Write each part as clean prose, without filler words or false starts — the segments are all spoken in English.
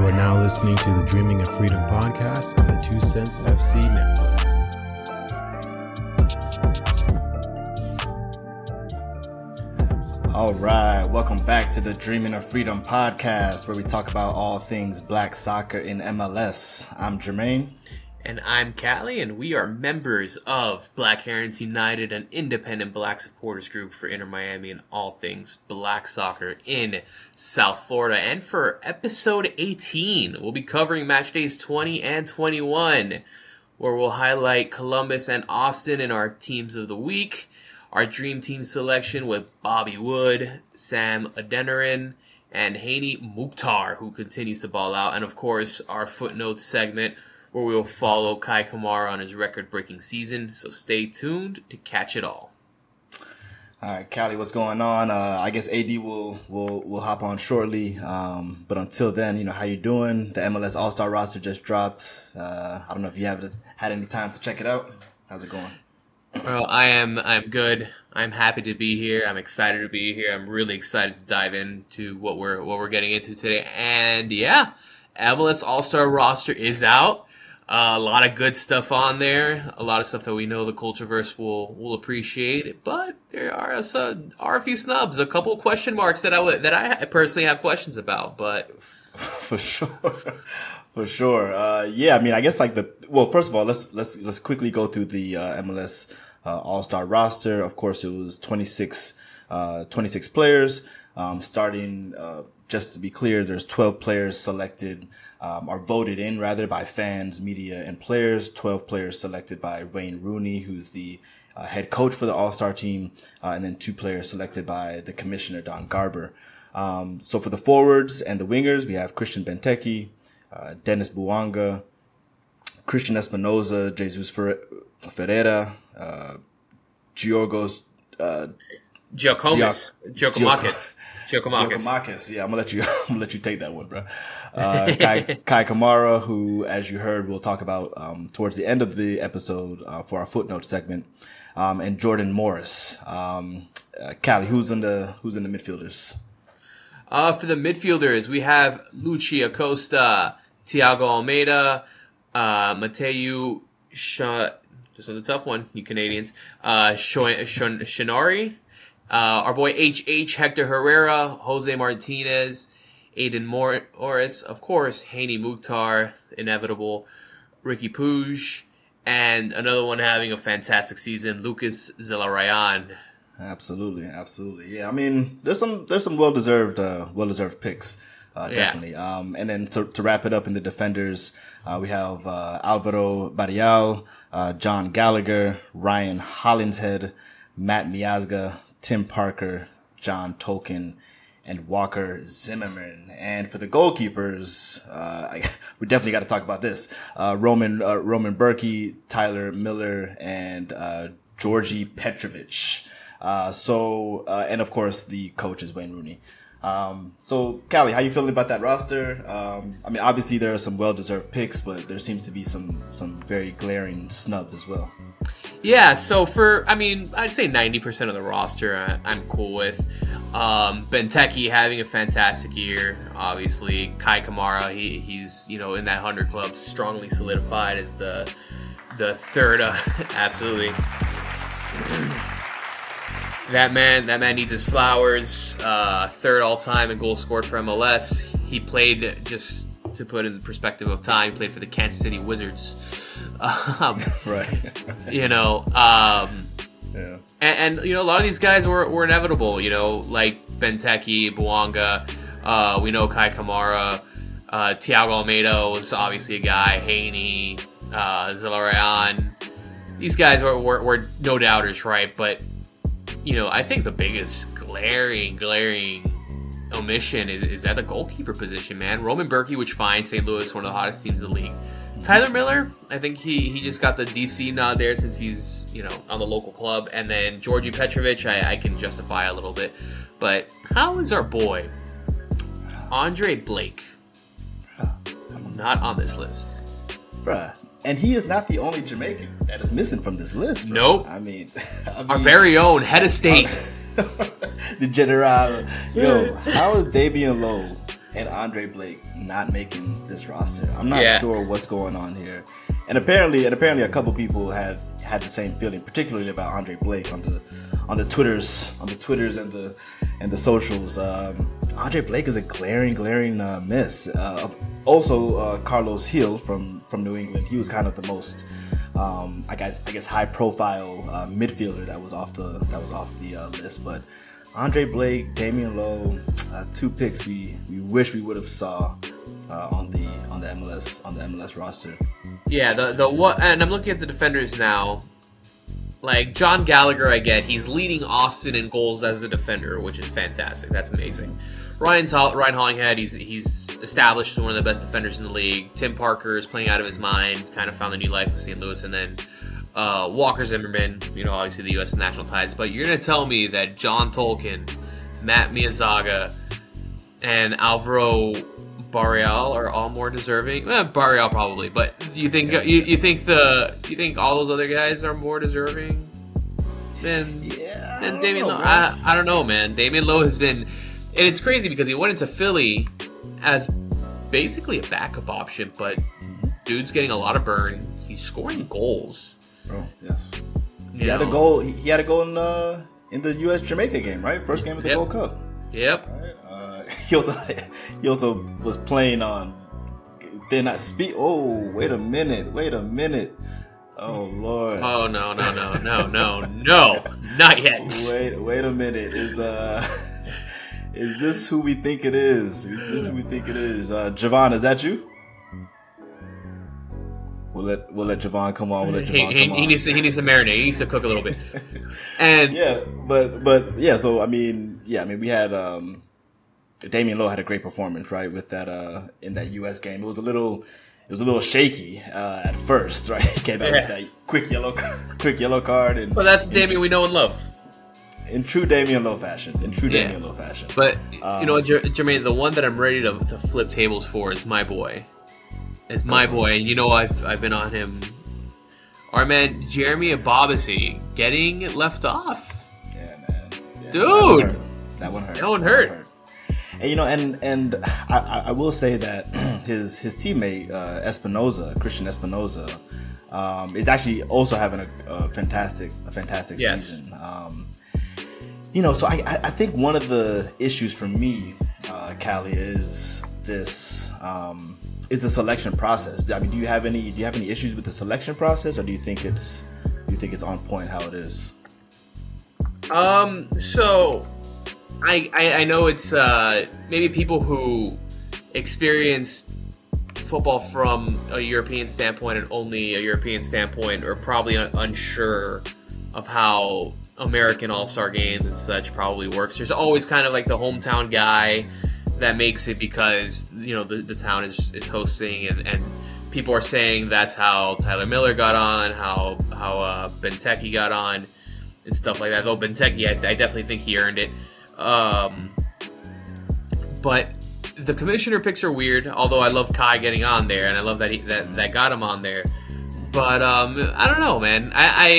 are now listening to the Dreaming of Freedom podcast on the 2 Cents FC network. All right, welcome back to the Dreaming of Freedom podcast, where we talk about all things black soccer in MLS. I'm Jermaine. And I'm Callie, and we are members of Black Herons United, an independent black supporters group for Inter Miami and all things black soccer in South Florida. And for episode 18, we'll be covering match days 20 and 21, where we'll highlight Columbus and Austin in our teams of the week, our dream team selection with Bobby Wood, Sam Adeniran, and Hany Mukhtar, who continues to ball out, and of course our footnotes segment, where we will follow Kai Kamara on his record-breaking season. So stay tuned to catch it all. All right, Callie, what's going on? I guess AD will hop on shortly. But until then, how you doing? The MLS All-Star roster just dropped. I don't know if you have had any time to check it out. How's it going? Well, I'm good. I'm happy to be here. I'm excited to be here. I'm really excited to dive into what we're getting into today. And yeah, MLS All-Star roster is out. A lot of good stuff on there. A lot of stuff that we know the Cultureverse will appreciate. But there are a few snubs, a couple of question marks that I personally have questions about. But for sure. Yeah, I mean, I guess first of all, let's quickly go through the MLS All-Star roster. Of course, it was 26 players. Starting, just to be clear, there's 12 players selected, or voted in rather, by fans, media, and players. 12 players selected by Wayne Rooney, who's the head coach for the All-Star team, and then 2 players selected by the commissioner, Don Garber. So for the forwards and the wingers, we have Christian Benteke, Dennis Bouanga, Christian Espinoza, Jesus Ferreira, Giorgos Giacomakis. Yeah, I'm gonna let you take that one, bro. Kai Kamara, who, as you heard, we'll talk about towards the end of the episode for our footnote segment, and Jordan Morris. Callie, who's in the midfielders? For the midfielders, we have Luchi Acosta, Thiago Almeida, Mateu this one's a tough one, you Canadians. Shinari, our boy HH, Hector Herrera, Jose Martinez, Aiden Morris, of course, Hany Mukhtar, inevitable, Ricky Puig, and another one having a fantastic season, Lucas Zelarayan. Absolutely. Yeah, I mean, there's some well-deserved picks. Definitely. Yeah. And then to wrap it up in the defenders, we have Alvaro Barrial, John Gallagher, Ryan Hollinshead, Matt Miazga, Tim Parker, John Tolkien, and Walker Zimmerman. And for the goalkeepers, we definitely got to talk about this. Roman Berkey, Tyler Miller, and Georgi Petrovic. And of course the coach is Wayne Rooney. So Callie, how you feeling about that roster? I mean, obviously there are some well-deserved picks, but there seems to be some very glaring snubs as well. Yeah, so I'd say 90% of the roster I'm cool with. Benteke having a fantastic year, obviously. Kai Kamara, he's in that 100 club, strongly solidified as the third, absolutely. That man needs his flowers. Third all-time in goals scored for MLS. He played, just to put in the perspective of time, he played for the Kansas City Wizards. Right. Yeah. And a lot of these guys were inevitable. Like Benteke, Bouanga. We know Kai Kamara. Thiago Almeida was obviously a guy. Hany, Zelarayan. These guys were no doubters, right? But I think the biggest glaring omission is at the goalkeeper position, man. Roman Berkey, which fine, St. Louis, one of the hottest teams in the league. Tyler Miller, I think he just got the DC nod there since he's, on the local club. And then Georgi Petrovic, I can justify a little bit. But how is our boy, Andre Blake, not on this list? Bruh. And he is not the only Jamaican that is missing from this list, bro. Nope. I mean, our very own head of state. The General. Yo, how is Davian Lowe and Andre Blake not making this roster. I'm not sure what's going on here. And apparently a couple people had the same feeling, particularly about Andre Blake on the Twitters and the socials. Andre Blake is a glaring miss. Also, Carlos Hill from New England. He was kind of the most, I guess, high profile midfielder that was off the list. But Andre Blake, Damian Lowe, 2 picks we wish we would have saw on the MLS roster. Yeah, the what? And I'm looking at the defenders now. Like John Gallagher, I get he's leading Austin in goals as a defender, which is fantastic. That's amazing. Ryan Hollinghead, he's established as one of the best defenders in the league. Tim Parker is playing out of his mind, kind of found a new life with St. Louis, and then Walker Zimmerman, obviously the U.S. national ties. But you're gonna tell me that John Tolkien, Matt Miyazaga, and Alvaro Barreal are all more deserving? Barreal probably, but you think you think all those other guys are more deserving than Damian Lowe? I don't know, man. Damian Lowe has been, and it's crazy because he went into Philly as basically a backup option, but dude's getting a lot of burn. He's scoring goals. Oh yes, he had a goal. He had a goal in the U.S. Jamaica game, right? First game of the Gold Cup. Yep. Right. He also was playing on. Did not speak. Oh, wait a minute. Oh Lord. Oh no, not yet. Wait a minute. Is this who we think it is? Javon, is that you? We'll let Javon come on. He needs to marinate. He needs to cook a little bit. And yeah. So I mean, we had Damian Lowe had a great performance, right? With that in that U.S. game, it was a little shaky at first, right? He came out with that quick yellow card, but that's Damian we know and love. In true Damian Lowe fashion. But Jermaine, the one that I'm ready to flip tables for is my boy. It's my boy, and I've been on him. Our man Jeremy Ebobisse getting left off. Yeah, man. Yeah, dude, that one hurt. That one hurt. And I will say that his teammate Christian Espinoza is actually also having a fantastic season. So I think one of the issues for me, Callie, is this the selection process. I mean, do you have any issues with the selection process, or do you think it's on point how it is? So I know it's maybe people who experience football from a European standpoint and only a European standpoint are probably unsure of how American All-Star games and such probably works. There's always kind of like the hometown guy that makes it because the town is hosting, and people are saying that's how Tyler Miller got on, how Benteke got on, and stuff like that. Though Benteke, I definitely think he earned it. But the commissioner picks are weird. Although I love Kai getting on there, and I love that that got him on there. But I don't know, man.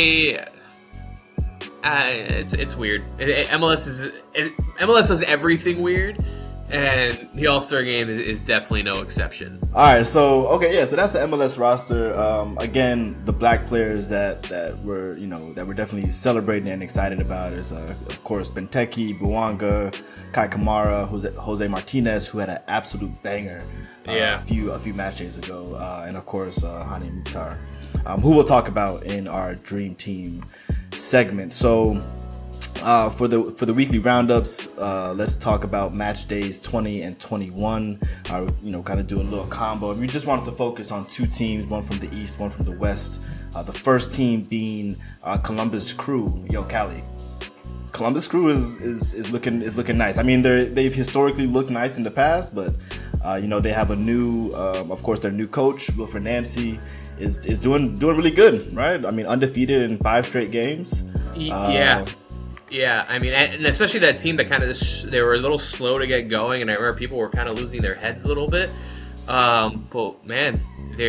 It's weird. MLS does everything weird, and the All-Star Game is definitely no exception. All right, so that's the MLS roster. Again, the black players that we're definitely celebrating and excited about is of course Benteke, Bouanga, Kai Kamara, Jose Martinez, who had an absolute banger a few match days ago, and of course Hany Mukhtar, who we'll talk about in our Dream Team segment. So for the weekly roundups, let's talk about match days 20 and 21. Kind of do a little combo. We just wanted to focus on 2 teams, one from the East, one from the West. The first team being Columbus Crew. Yo, Callie, Columbus Crew is looking nice. I mean, they've historically looked nice in the past, but they have a new, of course, their new coach, Wilfred Nancy, is doing really good, right? I mean, undefeated in 5 straight games. Yeah, I mean, and especially that team that kind of they were a little slow to get going, and I remember people were kind of losing their heads a little bit. But man,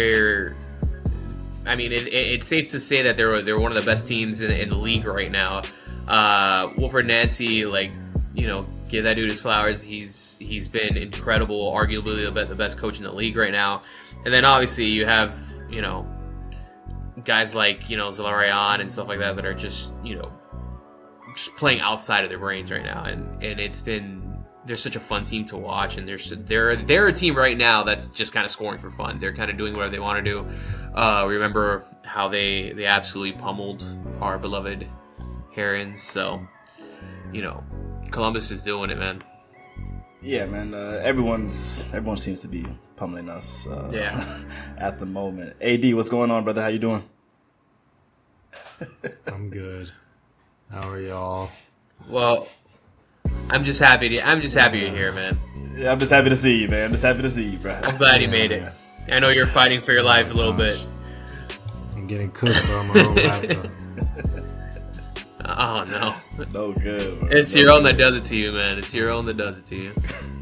it's safe to say that they're one of the best teams in the league right now. Wilfred Nancy, Give that dude his flowers. He's been incredible, arguably the best coach in the league right now. And then obviously you have, you know, guys like, you know, Zelarayan and stuff like that are just, you know, just playing outside of their brains right now. And they're such a fun team to watch, and they're a team right now that's just kind of scoring for fun. They're kind of doing whatever they want to do. Remember how they absolutely pummeled our beloved Herons. So, you know, Columbus is doing it, man. Yeah, man. Everyone seems to be pummeling us. At the moment. AD, what's going on, brother? How you doing? I'm good. How are y'all? Well, I'm just happy you're here, man. Yeah, I'm just happy to see you, man. I'm just happy to see you, bro. I'm glad you made it. I know you're fighting for your life a little bit. I'm getting cooked on my own laptop. Oh, no. No good, bro. It's your own that does it to you, man. It's your own that does it to you.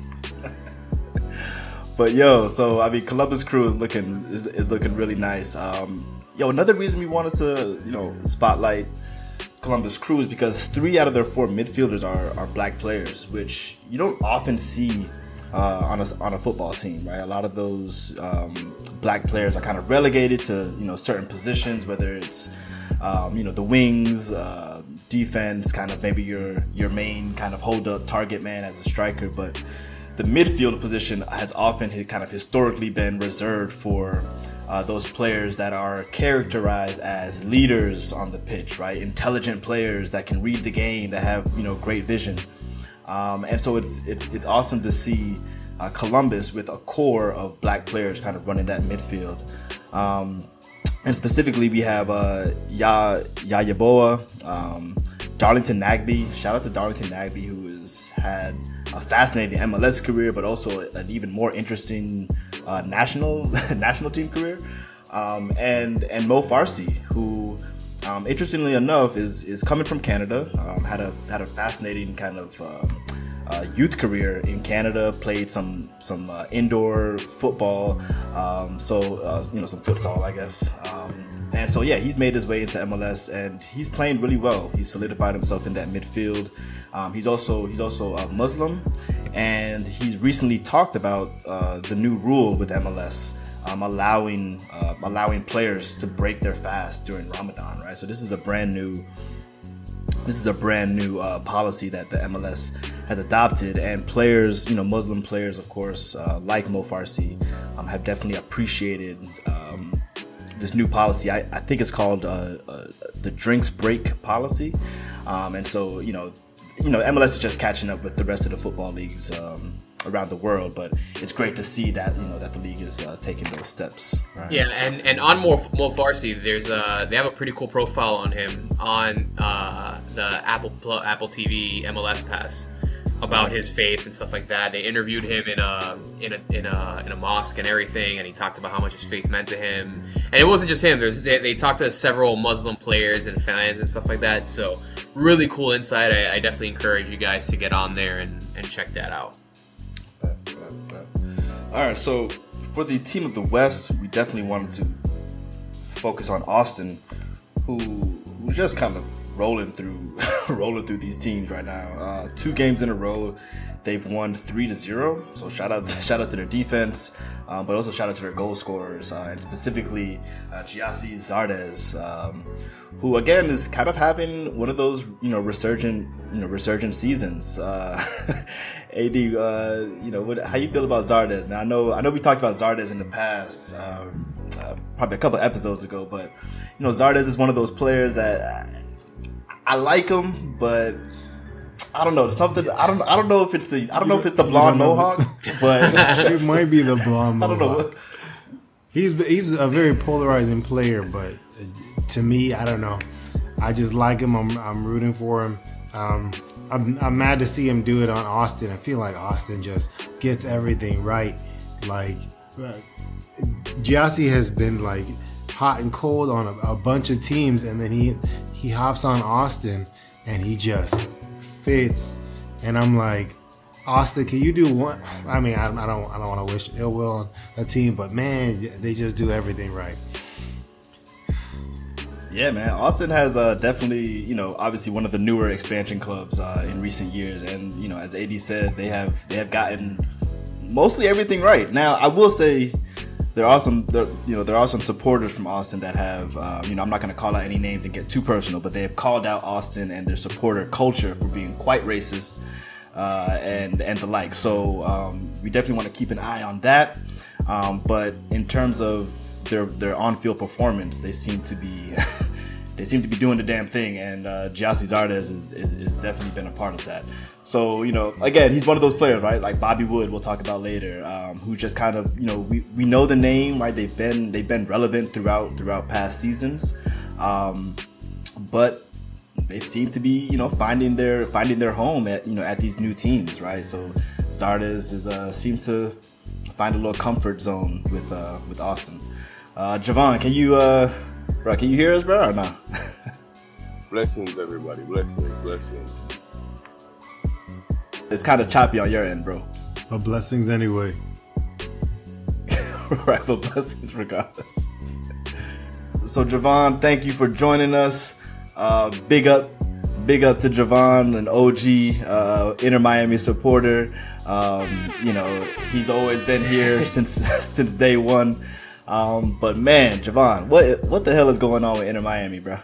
But, yo, so, I mean, Columbus Crew is looking really nice. Another reason we wanted to, you know, spotlight Columbus Crew is because 3 out of their 4 midfielders are black players, which you don't often see on a football team, right? A lot of those black players are kind of relegated to, you know, certain positions, whether it's you know, the wings, defense, kind of maybe your main kind of hold up target man as a striker, but the midfield position has often kind of historically been reserved for those players that are characterized as leaders on the pitch, right? Intelligent players that can read the game, that have, you know, great vision. And so it's awesome to see Columbus with a core of black players kind of running that midfield. And specifically, we have Yayaboa, Darlington Nagbe. Shout out to Darlington Nagbe, who has had a fascinating MLS career, but also an even more interesting national team career. And Mo Farsi, who interestingly enough is coming from Canada. Had a fascinating kind of youth career in Canada. Played some indoor football, you know, some futsal, I guess. And so, yeah, he's made his way into MLS, and he's playing really well. He's solidified himself in that midfield. He's also Muslim, and he's recently talked about the new rule with MLS, allowing players to break their fast during Ramadan, right? So this is a brand new policy that the MLS has adopted, and players, you know, Muslim players, of course, like Mo Farsi, have definitely appreciated this new policy. I think it's called the drinks break policy, and so you know MLS is just catching up with the rest of the football leagues around the world, but it's great to see that, you know, that the league is taking those steps. Right? Yeah, and on Mo Farsi, they have a pretty cool profile on him on the Apple TV MLS Pass about his faith and stuff like that. They interviewed him in a mosque and everything, and he talked about how much his faith meant to him. And it wasn't just him. They talked to several Muslim players and fans and stuff like that. So really cool insight. I definitely encourage you guys to get on there and check that out. All right, so for the team of the West, we definitely wanted to focus on Austin, who's just kind of rolling through these teams right now. 2 games in a row, they've won 3-0. So shout out to their defense, but also shout out to their goal scorers, and specifically Giassi Zardes, who again is kind of having one of those resurgent seasons. AD, how you feel about Zardes? Now I know we talked about Zardes in the past, probably a couple episodes ago, but you know, Zardes is one of those players that I like him, but I don't know, something. I don't know if it's the blonde mohawk, but it might be the blonde mohawk. I don't know. He's a very polarizing player, but to me, I don't know. I just like him. I'm rooting for him. I'm mad to see him do it on Austin. I feel like Austin just gets everything right. Like Giassi has been like hot and cold on a bunch of teams, and then he hops on Austin and he just fits. And I'm like, Austin, can you do one? I mean, I don't want to wish ill will on a team, but man, they just do everything right. Yeah, man. Austin has definitely, obviously one of the newer expansion clubs in recent years, and as AD said, they have gotten mostly everything right. Now, I will say there are some supporters from Austin that have, I'm not going to call out any names and get too personal, but they have called out Austin and their supporter culture for being quite racist and the like. So we definitely want to keep an eye on that. But in terms of their on-field performance, they seem to be doing the damn thing, and Gyasi Zardes is definitely been a part of that. So again, he's one of those players, right? Like Bobby Wood, we'll talk about later, who just kind of we know the name, right? They've been relevant throughout past seasons, but they seem to be finding their home at these new teams, right? So Zardes seemed to find a little comfort zone with Austin. Javon, can you hear us, bro, or not? Blessings, everybody. Blessings. It's kind of choppy on your end, bro. Well, blessings anyway. Right, but blessings regardless. So, Javon, thank you for joining us. Big up to Javon, an OG Inter Miami supporter. He's always been here since day one. But man, Javon, what the hell is going on with Inter Miami, bro?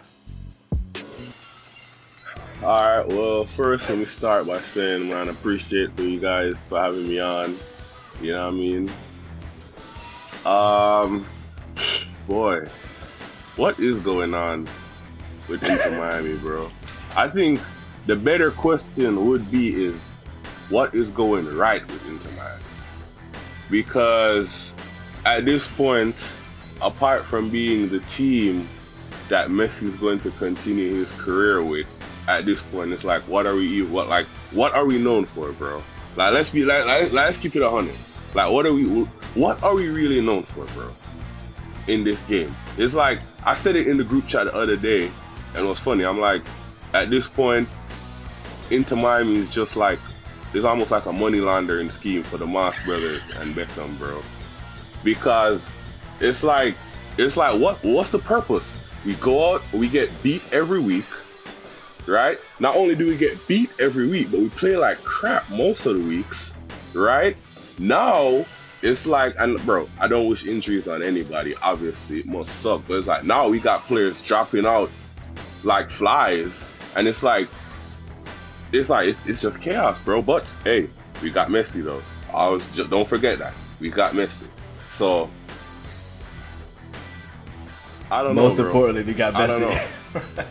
All right. Well, first let me start by saying, man, I appreciate you guys for having me on. You know what I mean? Boy, what is going on with Inter Miami, bro? I think the better question would be is what is going right with Inter Miami? Because at this point, apart from being the team that Messi is going to continue his career with, at this point, it's like, what are we known for, bro? Like, let's keep it 100. Like, what are we really known for, bro? In this game, it's like I said it in the group chat the other day, and it was funny. I'm like, at this point, Inter Miami is just like, it's almost like a money laundering scheme for the Moss brothers and Beckham, bro. Because it's like what's the purpose? We go out, we get beat every week, right? Not only do we get beat every week, but we play like crap most of the weeks, right? Now it's like, and bro, I don't wish injuries on anybody. Obviously, it must suck, but it's like now we got players dropping out like flies, and it's just chaos, bro. But hey, we got Messi though. Don't forget that we got Messi. So I don't know. Most importantly, we got Messi.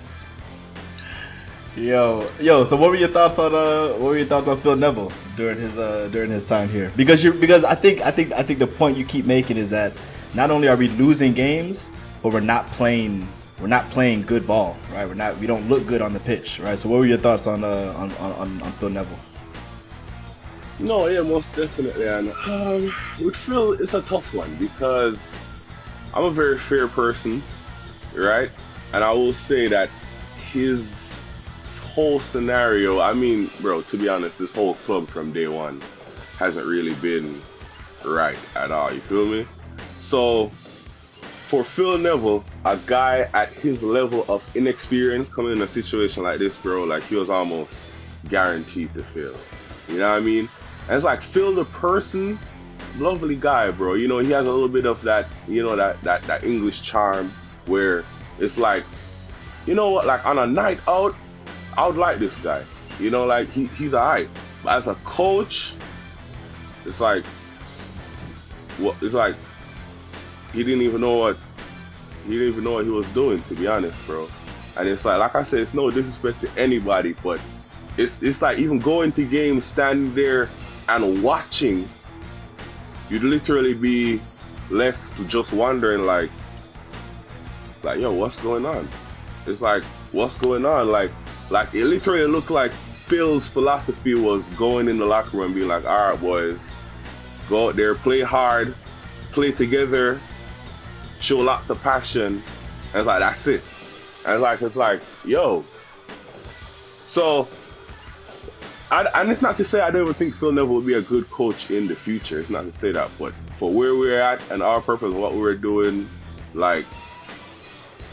Yo. So what were your thoughts on Phil Neville during his time here? Because I think the point you keep making is that not only are we losing games, but we're not playing good ball, right? We don't look good on the pitch, right? So what were your thoughts on Phil Neville? No, yeah, most definitely. And with Phil, it's a tough one because I'm a very fair person, right? And I will say that his whole scenario, I mean, bro, to be honest, this whole club from day one hasn't really been right at all, you feel me? So for Phil Neville, a guy at his level of inexperience coming in a situation like this, bro, like he was almost guaranteed to fail. You know what I mean? And it's like Phil the person, lovely guy, bro. You know, he has a little bit of that, that English charm where it's like, you know what, like on a night out, I would like this guy. You know, like he's alright. But as a coach, it's like he didn't even know what he was doing, to be honest, bro. And it's like I said, it's no disrespect to anybody, but it's like even going to games, standing there and watching, you'd literally be left to just wondering like yo, what's going on? It's like, what's going on? Like it literally looked like Phil's philosophy was going in the locker room and being like, all right, boys, go out there, play hard, play together, show lots of passion. And it's like, that's it. And it's like, yo. So, and it's not to say I don't even think Phil Neville would be a good coach in the future. It's not to say that, but for where we're at and our purpose, what we're doing, like,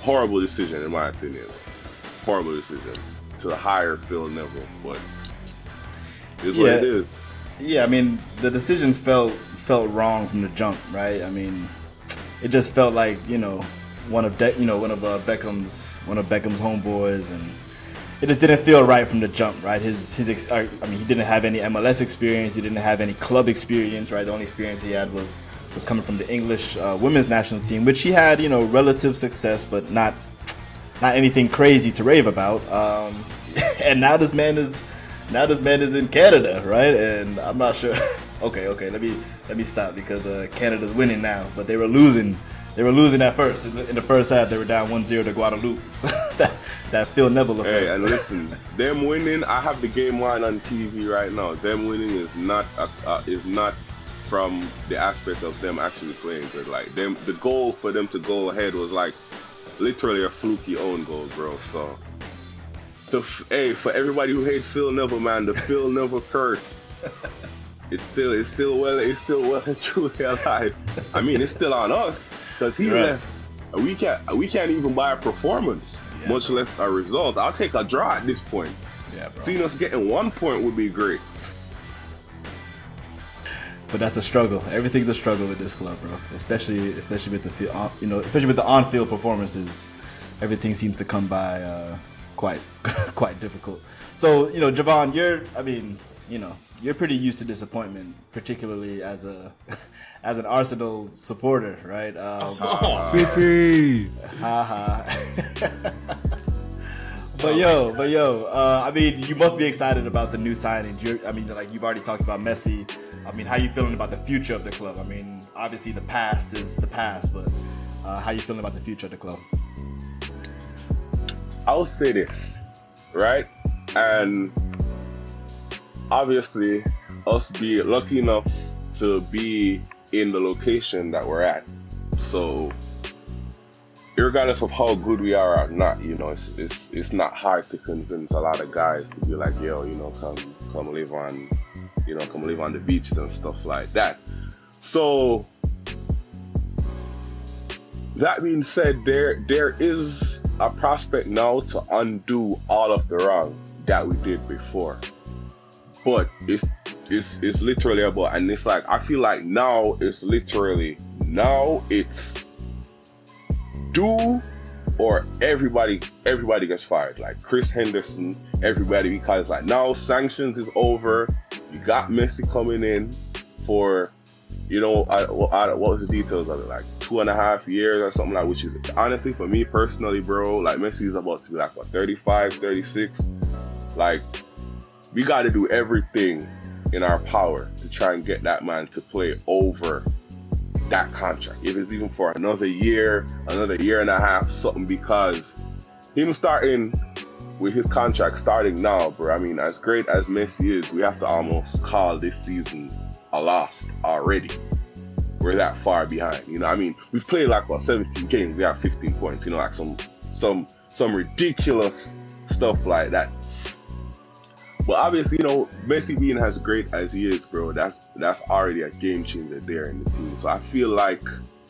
horrible decision in my opinion. Horrible decision to hire Phil Neville, but it's what it is. Yeah, I mean, the decision felt wrong from the jump, right? I mean, it just felt like one of Beckham's homeboys, and it just didn't feel right from the jump, right? He didn't have any MLS experience, he didn't have any club experience, right? The only experience he had was coming from the English women's national team, which he had, relative success, but not anything crazy to rave about. And now this man is in Canada, right? And I'm not sure. Okay. Let me stop because Canada's winning now, but they were losing. They were losing at first. In the first half, they were down 1-0 to Guadeloupe. So that Phil Neville effect. Hey, and listen, them winning. I have the game line on TV right now. Them winning is not from the aspect of them actually playing good. Like them, the goal for them to go ahead was like literally a fluky own goal, bro. So, for everybody who hates Phil Neville, man, the Phil Neville curse. It's still well and truly alive. I mean, it's still on us because he left. We can't even buy a performance, much less a result. I'll take a draw at this point. Yeah, bro. Seeing us getting 1 point would be great. But that's a struggle. Everything's a struggle with this club, bro. Especially with the field, especially with the on-field performances. Everything seems to come by quite difficult. So, Javon, you're pretty used to disappointment, particularly as an Arsenal supporter, right? City. But you must be excited about the new signings. You've already talked about Messi. I mean, how are you feeling about the future of the club? I mean, obviously the past is the past, but how are you feeling about the future of the club? I'll say this, right? And obviously, us be lucky enough to be in the location that we're at. So, regardless of how good we are or not, it's not hard to convince a lot of guys to be like, yo, come live on, come live on the beaches and stuff like that. So, that being said, there is a prospect now to undo all of the wrong that we did before. But it's literally about, and it's like, I feel like now it's do or everybody gets fired. Like Chris Henderson, everybody, because like now sanctions is over. You got Messi coming in for, what was the details of it? Like 2.5 years or something like, which is honestly for me personally, bro, like Messi is about to be like, 35, 36. Like, we got to do everything in our power to try and get that man to play over that contract. If it's even for another year and a half, something, because him starting with his contract starting now, bro, I mean, as great as Messi is, we have to almost call this season a loss already. We're that far behind, I mean, we've played like 17 games, we have 15 points, like some ridiculous stuff like that. But obviously, Messi being as great as he is, bro, that's already a game changer there in the team. So I feel like,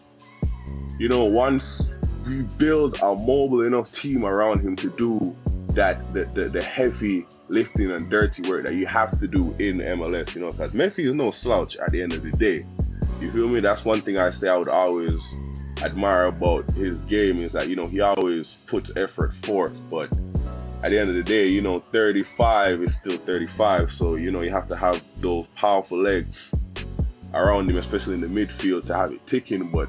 once we build a mobile enough team around him to do that, the heavy lifting and dirty work that you have to do in MLS, because Messi is no slouch at the end of the day. You feel me? That's one thing I say I would always admire about his game is that, he always puts effort forth, but at the end of the day, 35 is still 35. So, you have to have those powerful legs around him, especially in the midfield, to have it ticking. But,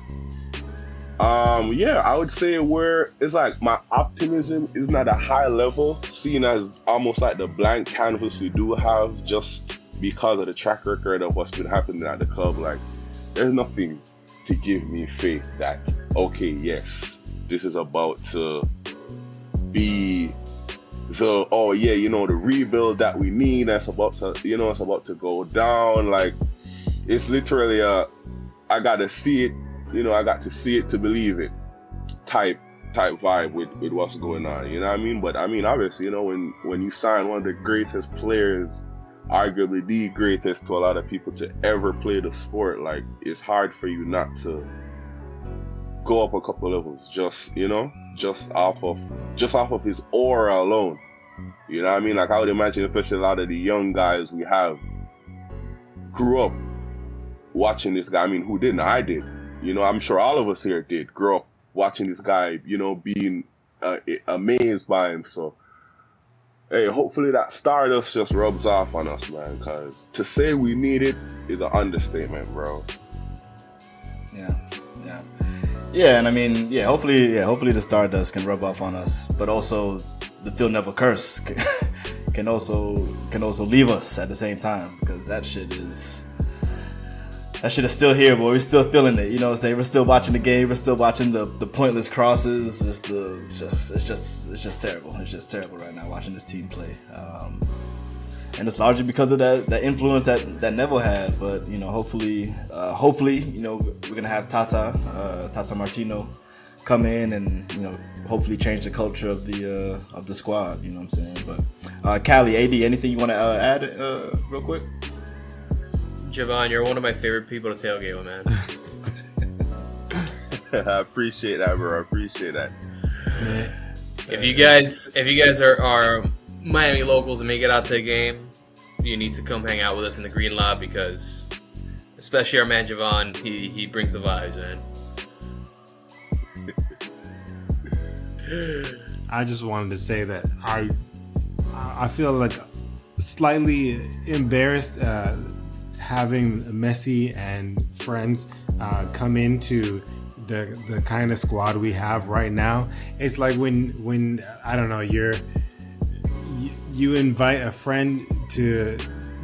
I would say it's like my optimism is not a high level, seeing as almost like the blank canvas we do have just because of the track record of what's been happening at the club. Like, there's nothing to give me faith that, okay, yes, this is about to be the rebuild that we need, that's about to, it's about to go down. Like, it's literally I gotta see it, I got to see it to believe it type vibe with what's going on, you know what I mean? But I mean, obviously, when you sign one of the greatest players, arguably the greatest to a lot of people to ever play the sport, like, it's hard for you not to go up a couple levels just off of his aura alone. You know what I mean? Like, I would imagine, especially a lot of the young guys we have grew up watching this guy. I mean, who didn't? I did. You know, I'm sure all of us here did grow up watching this guy, you know, being amazed by him. So, hey, hopefully that stardust just rubs off on us, man, because to say we need it is an understatement, bro. Yeah, and I mean, hopefully the stardust can rub off on us, but also the Phil Neville curse can also leave us at the same time, because that shit is still here, but we're still feeling it. You know what I'm saying? We're still watching the game. We're still watching the pointless crosses. It's just terrible. It's just terrible right now watching this team play. And it's largely because of that influence that Neville had. But, you know, hopefully, you know, we're gonna have Tata Martino come in and, you know, hopefully change the culture of the squad. You know what I'm saying? But Callie, AD, anything you want to add real quick? Javon, you're one of my favorite people to tailgate with, man. I appreciate that, bro. I appreciate that. If you guys are Miami locals and make it out to the game, you need to come hang out with us in the Green Lot, because especially our man Javon, he brings the vibes, man. I just wanted to say that I feel like slightly embarrassed having Messi and friends come into the kind of squad we have right now. It's like when I don't know, you invite a friend to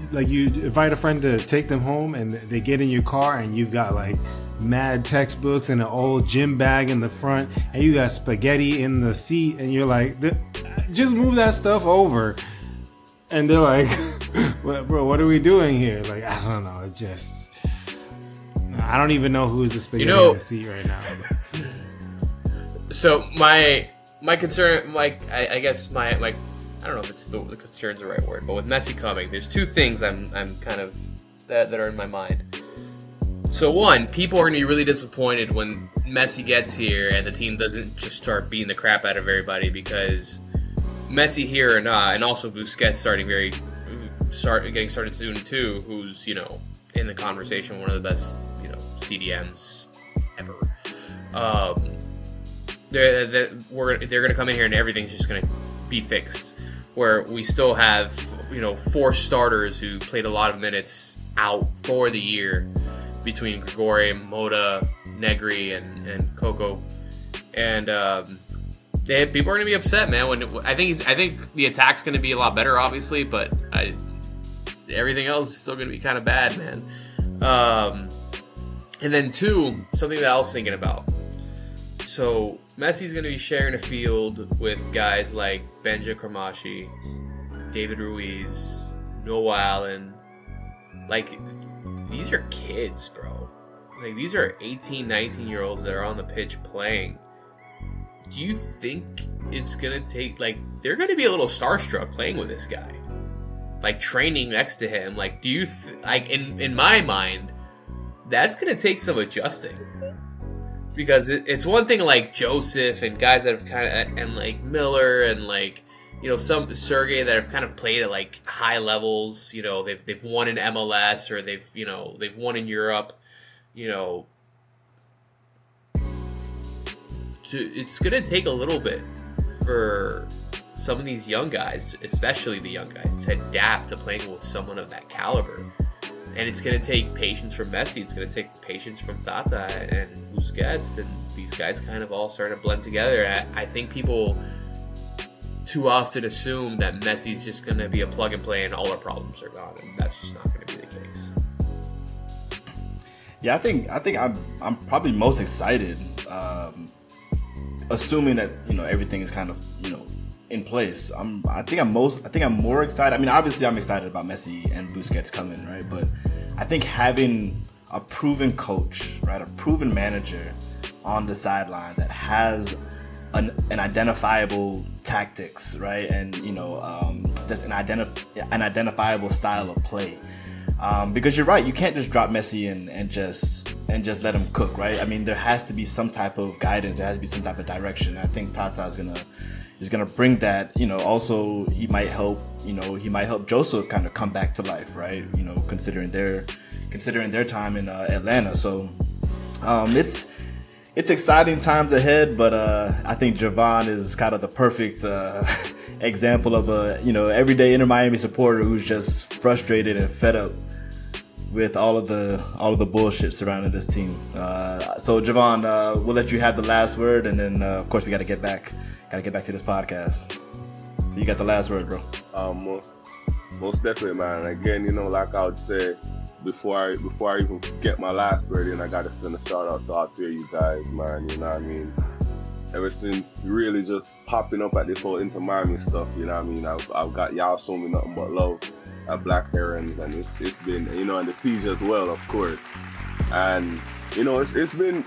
take them home, and they get in your car and you've got like mad textbooks and an old gym bag in the front, and you got spaghetti in the seat, and you're like, just move that stuff over. And they're like, bro, what are we doing here? Like, I don't know. It just, I don't even know who's the spaghetti in the seat right now. So my concern, like, I guess my I don't know if it's the concern's the right word, but with Messi coming, there's two things I'm kind of that are in my mind. So one, people are going to be really disappointed when Messi gets here and the team doesn't just start beating the crap out of everybody, because Messi here or not, and also Busquets getting started soon too, who's, you know, in the conversation, one of the best, you know, CDMs ever. They're going to come in here and everything's just going to be fixed. Where we still have, you know, 4 starters who played a lot of minutes out for the year between Grigore, Mota, Negri, and Coco, and people are going to be upset, man. I think the attack's going to be a lot better, obviously, but everything else is still going to be kind of bad, man. And then 2, something that I was thinking about. So Messi's going to be sharing a field with guys like Benja Cremaschi, David Ruiz, Noah Allen. Like, these are kids, bro. Like, these are 18, 19-year-olds that are on the pitch playing. Do you think it's going to take, like, they're going to be a little starstruck playing with this guy? Like, training next to him. Like, do you, like, in my mind, that's going to take some adjusting. Because it's one thing like Joseph and guys that have kind of, and like Miller and like, you know, some Sergey that have kind of played at like high levels. You know, they've won in MLS, or they've won in Europe. You know, it's gonna take a little bit for some of these young guys, especially the young guys, to adapt to playing with someone of that caliber. And it's going to take patience from Messi. It's going to take patience from Tata and Busquets. And these guys kind of all start to blend together. And I think people too often assume that Messi's just going to be a plug and play and all our problems are gone. And that's just not going to be the case. Yeah, I think I'm probably most excited, assuming that, you know, everything is kind of, you know, in place. I think I'm more excited. I mean, obviously I'm excited about Messi and Busquets coming, right? But I think having a proven coach, right, a proven manager on the sidelines that has an identifiable tactics, right, and, you know, just an identifiable style of play. Because you're right, you can't just drop Messi and just let him cook, right? I mean, there has to be some type of guidance, there has to be some type of direction. And I think Tata is gonna bring that. Also he might help Joseph kind of come back to life, right? Considering their time in Atlanta. So it's exciting times ahead, but I think Javon is kind of the perfect example of a everyday Inter Miami supporter who's just frustrated and fed up with all of the bullshit surrounding this team. So Javon, we'll let you have the last word, and then of course we got to get back to this podcast. So you got the last word, bro. Most definitely, man. Again, like I would say, before I even get my last word in, I gotta send a shout out to all three of you guys, man. You know what I mean? Ever since really just popping up at this whole Inter Miami stuff, you know what I mean? I've got y'all showing me nothing but love at Black Herons, and it's been, and the Siege as well, of course. And it's been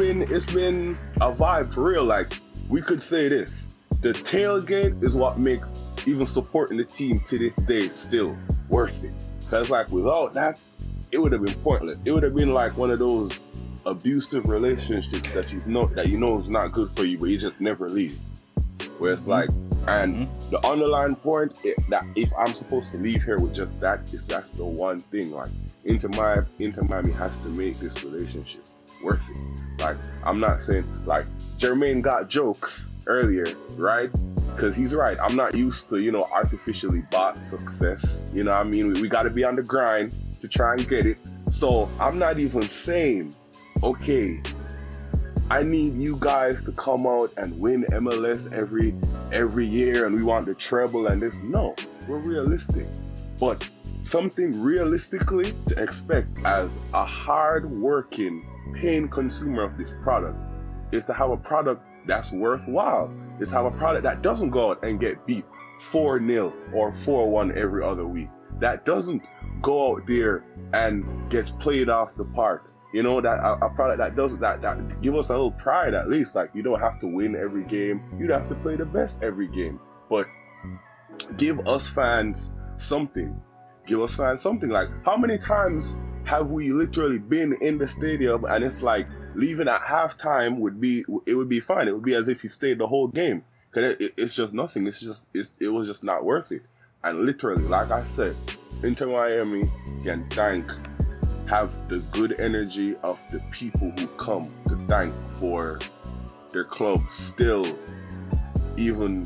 a vibe for real. Like, we could say this: the tailgate is what makes even supporting the team to this day still worth it. Because like without that, it would have been pointless. It would have been like one of those abusive relationships that you know is not good for you, but you just never leave. Where it's like, and the underlying point that if I'm supposed to leave here with just that's the one thing. Like Inter Miami has to make this relationship worth it. Like, I'm not saying, like, Jermaine got jokes earlier, right? Because he's right. I'm not used to, artificially bought success. You know what I mean? We got to be on the grind to try and get it. So I'm not even saying, okay, I need you guys to come out and win MLS every year and we want the treble and this. No, we're realistic. But something realistically to expect as a hard-working, paying consumer of this product is to have a product that's worthwhile. Is to have a product that doesn't go out and get beat 4-0 or 4-1 every other week. That doesn't go out there and gets played off the park. That a product that does that give us a little pride at least. Like, you don't have to win every game. You don't have to play the best every game. But give us fans something. Give us fans something. Like, how many times have we literally been in the stadium and it's like leaving at halftime would be fine. It would be as if you stayed the whole game. Cause it's just nothing. It was just not worth it. And literally, like I said, Inter Miami can have the good energy of the people who come to thank for their club still, even,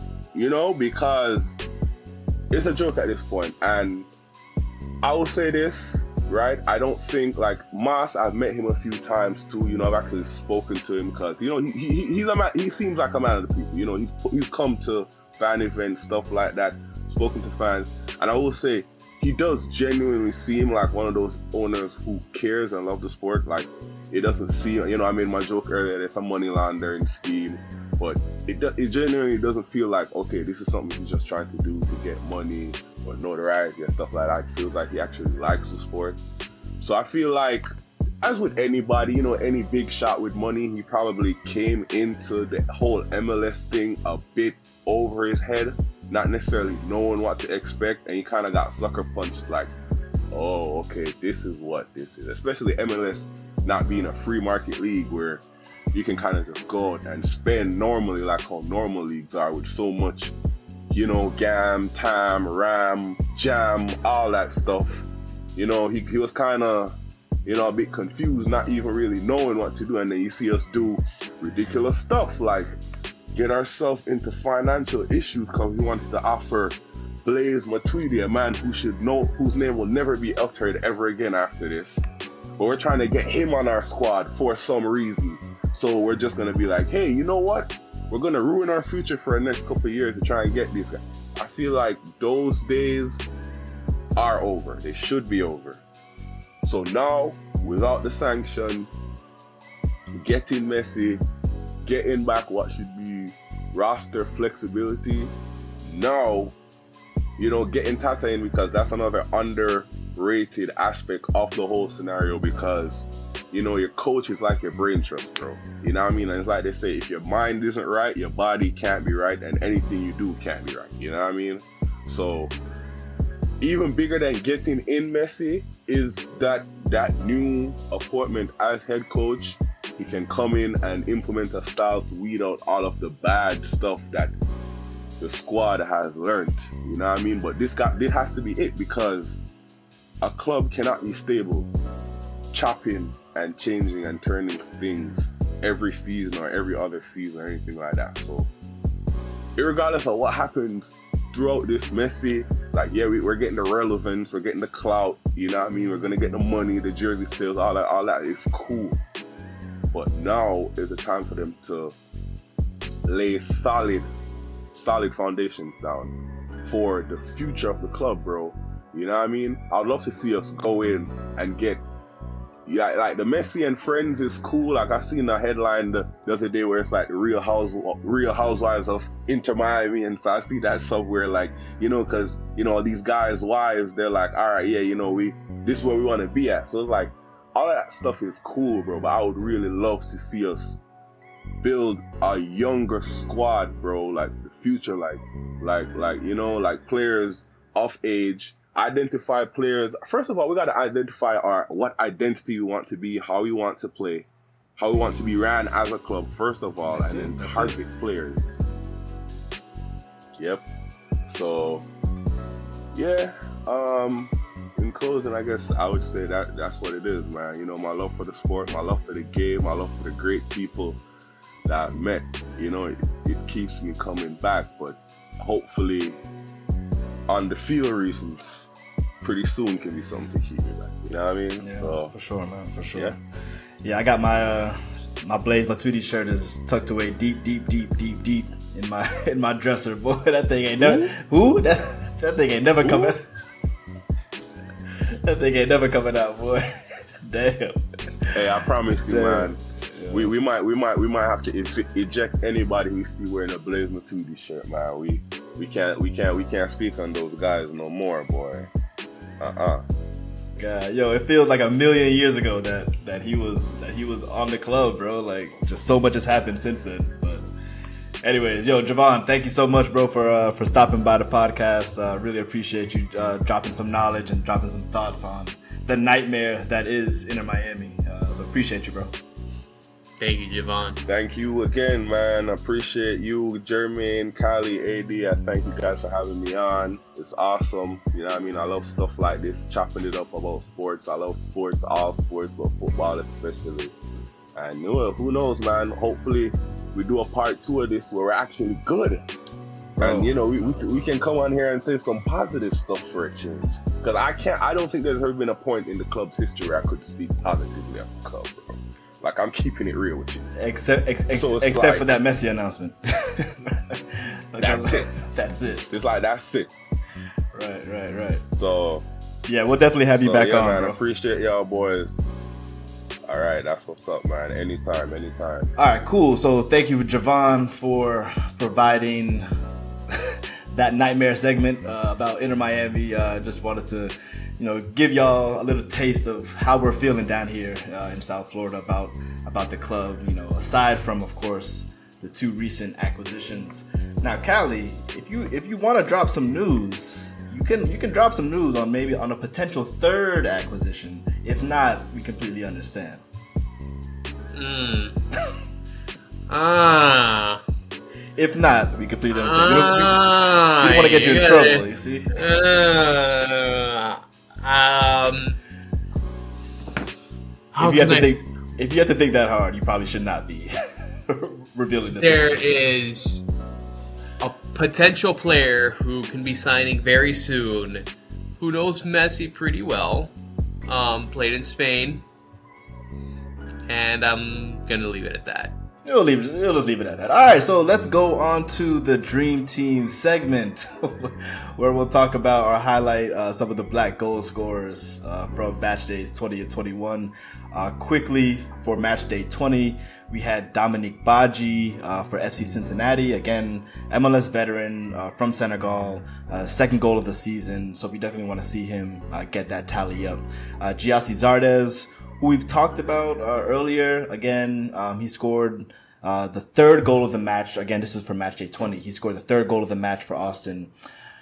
because it's a joke at this point. And I will say this, right? I don't think, like, Mas, I've met him a few times too, I've actually spoken to him because, he seems like a man of the people, he's come to fan events, stuff like that, spoken to fans, and I will say, he does genuinely seem like one of those owners who cares and love the sport. Like, it doesn't seem, I made my joke earlier, there's some money laundering scheme, but it genuinely doesn't feel like, okay, this is something he's just trying to do to get money or notoriety and stuff like that. It feels like he actually likes the sport. So I feel like, as with anybody, any big shot with money, he probably came into the whole MLS thing a bit over his head, not necessarily knowing what to expect, and he kind of got sucker punched like, oh, okay, this is what this is. Especially MLS not being a free market league where you can kind of just go out and spend normally like how normal leagues are with so much, GAM, TAM, RAM, JAM, all that stuff. He was kind of, a bit confused, not even really knowing what to do. And then you see us do ridiculous stuff like get ourselves into financial issues because we wanted to offer Blaise Matuidi, a man whose name will never be uttered ever again after this. But we're trying to get him on our squad for some reason. So we're just going to be like, hey, you know what? We're going to ruin our future for the next couple of years to try and get these guys. I feel like those days are over. They should be over. So now, without the sanctions, getting Messi, getting back what should be roster flexibility, now, getting Tata in, because that's another underrated aspect of the whole scenario, because, your coach is like your brain trust, bro. You know what I mean? And it's like they say, if your mind isn't right, your body can't be right, and anything you do can't be right. You know what I mean? So, even bigger than getting in Messi is that new appointment as head coach. He can come in and implement a style to weed out all of the bad stuff that the squad has learned. You know what I mean? But this has to be it, because a club cannot be stable, chopping and changing and turning things every season or every other season or anything like that. So, irregardless of what happens throughout this Messi, like, yeah, we're getting the relevance, we're getting the clout, you know what I mean? We're gonna get the money, the jersey sales, all that is cool. But now is the time for them to lay solid foundations down for the future of the club, bro. You know what I mean? I'd love to see us go in and get, yeah, like the Messi and Friends is cool. Like, I seen a headline the other day where it's like the Real Housewives of Inter Miami, and so I see that somewhere, like, you know, because, you know, these guys' wives, they're like, all right, yeah, you know, this is where we want to be at. So it's like, all of that stuff is cool, bro, but I would really love to see us build a younger squad, bro, like the future, like you know, like players of age. Identify players. First of all, we got to identify what identity we want to be, how we want to play, how we want to be ran as a club, first of all, and then target players. Yep. So, yeah. In closing, I guess I would say that's what it is, man. You know, my love for the sport, my love for the game, my love for the great people that I've met. You know, it keeps me coming back, but hopefully, on the field reasons, pretty soon can be something to keep me back. You know what I mean? Yeah, so, for sure, man. For sure. Yeah, I got my Blaze Matuidi shirt is tucked away deep in my dresser. Boy, that thing ain't never. Who? That thing ain't never coming. That thing ain't never coming out, boy. Damn. Hey, I promised you, man. Yeah. We might have to eject anybody we see wearing a Blaze Matuidi shirt, man. We can't speak on those guys no more, boy. God, yo, it feels like a million years ago that he was on the club, bro. Like, just so much has happened since then. But anyways, yo, Javon, thank you so much, bro, for stopping by the podcast. Really appreciate you dropping some knowledge and dropping some thoughts on the nightmare that is Inter Miami. So appreciate you, bro. Thank you, Javon. Thank you again, man. I appreciate you, Jermaine, Kylie, AD. I thank you guys for having me on. It's awesome. You know what I mean? I love stuff like this, chopping it up about sports. I love sports, all sports, but football especially. And who knows, man? Hopefully, we do a part 2 of this where we're actually good. And, you know, we can come on here and say some positive stuff for a change. Because I don't think there's ever been a point in the club's history where I could speak positively of the club, bro. Like, I'm keeping it real with you. Except for that Messi announcement. Like, that's it. It's like, that's it. Right. So, yeah, we'll definitely have you back on, man, bro. I appreciate y'all boys. All right, that's what's up, man. Anytime. All right, cool. So thank you, Javon, for providing that nightmare segment about Inter Miami. Just wanted to, you know, give y'all a little taste of how we're feeling down here in South Florida about the club. You know, aside from, of course, the 2 recent acquisitions. Now, Callie, if you want to drop some news, you can drop some news on maybe on a potential 3rd acquisition. If not, we completely understand. If not, we completely understand. We don't want to get you in trouble, you see? If you have to think that hard, you probably should not be revealing this. There is a potential player who can be signing very soon, who knows Messi pretty well, played in Spain, and I'm gonna leave it at that. We'll just leave it at that. All right, so let's go on to the Dream Team segment, where we'll talk about or highlight some of the black goal scorers from match days 20 and 21. Quickly, for match day 20, we had Dominique Badji for FC Cincinnati. Again, MLS veteran from Senegal, second goal of the season. So we definitely want to see him get that tally up. Giassi Zardes, who we've talked about earlier. Again, he scored the 3rd goal of the match. Again, this is for match day 20. He scored the 3rd goal of the match for Austin.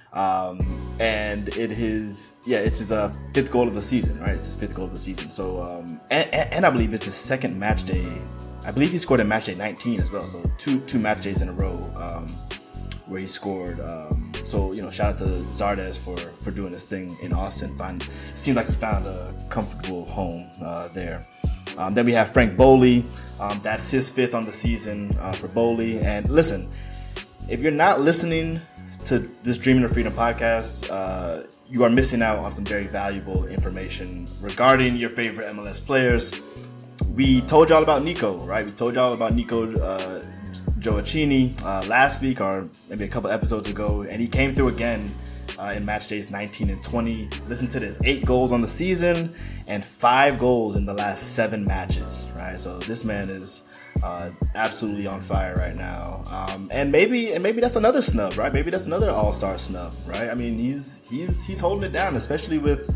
And it's his fifth goal of the season, right? It's his fifth goal of the season. So, and I believe it's his second match day. I believe he scored in match day 19 as well. So two match days in a row where he scored. So shout out to Zardes for doing this thing in Austin. Seemed like he found a comfortable home there. Then we have Frank Boley. That's his fifth on the season for Boley. And listen, if you're not listening to this Dreaming of Freedom podcast, you are missing out on some very valuable information regarding your favorite MLS players. We told y'all about Nico, right? We told y'all about Nico Gioacchini last week or maybe a couple episodes ago, and he came through again in match days 19 and 20. Listen to this: 8 goals on the season and 5 goals in the last 7 matches, right? So this man is absolutely on fire right now, and maybe that's another snub, right? Maybe that's another all-star snub, right? I mean, he's holding it down, especially with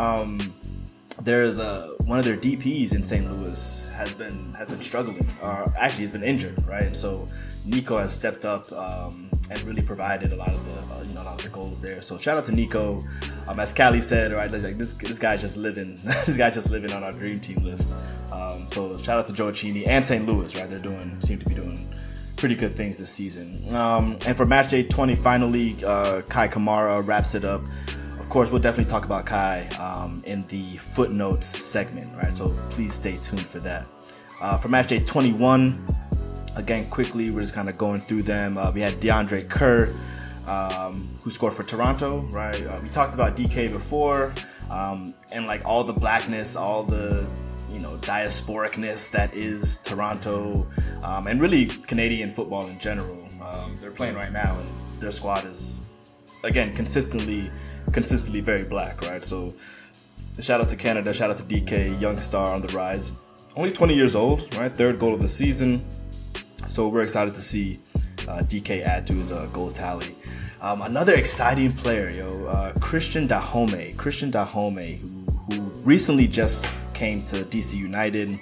there's one of their DPs in St. Louis has been struggling, or actually has been injured, right? And so Nico has stepped up and really provided a lot of the goals there. So shout out to Nico. As Callie said, right, like this guy just living this guy just living on our dream team list. So shout out to Gioacchini and St. Louis, right? Seem to be doing pretty good things this season. And for match day 20, finally, Kai Kamara wraps it up. Of course, we'll definitely talk about Kai in the footnotes segment, right? So please stay tuned for that. For match day 21, again, quickly, we're just kind of going through them. We had DeAndre Kerr, who scored for Toronto, right? We talked about DK before, and like all the blackness, all the diasporicness that is Toronto, and really Canadian football in general. They're playing right now, and their squad is, again, consistently very black, right? So shout out to Canada, shout out to DK, young star on the rise, only 20 years old, right? 3rd goal of the season. So we're excited to see DK add to his goal tally. Another exciting player, Christian Dahomey, who recently just came to DC United.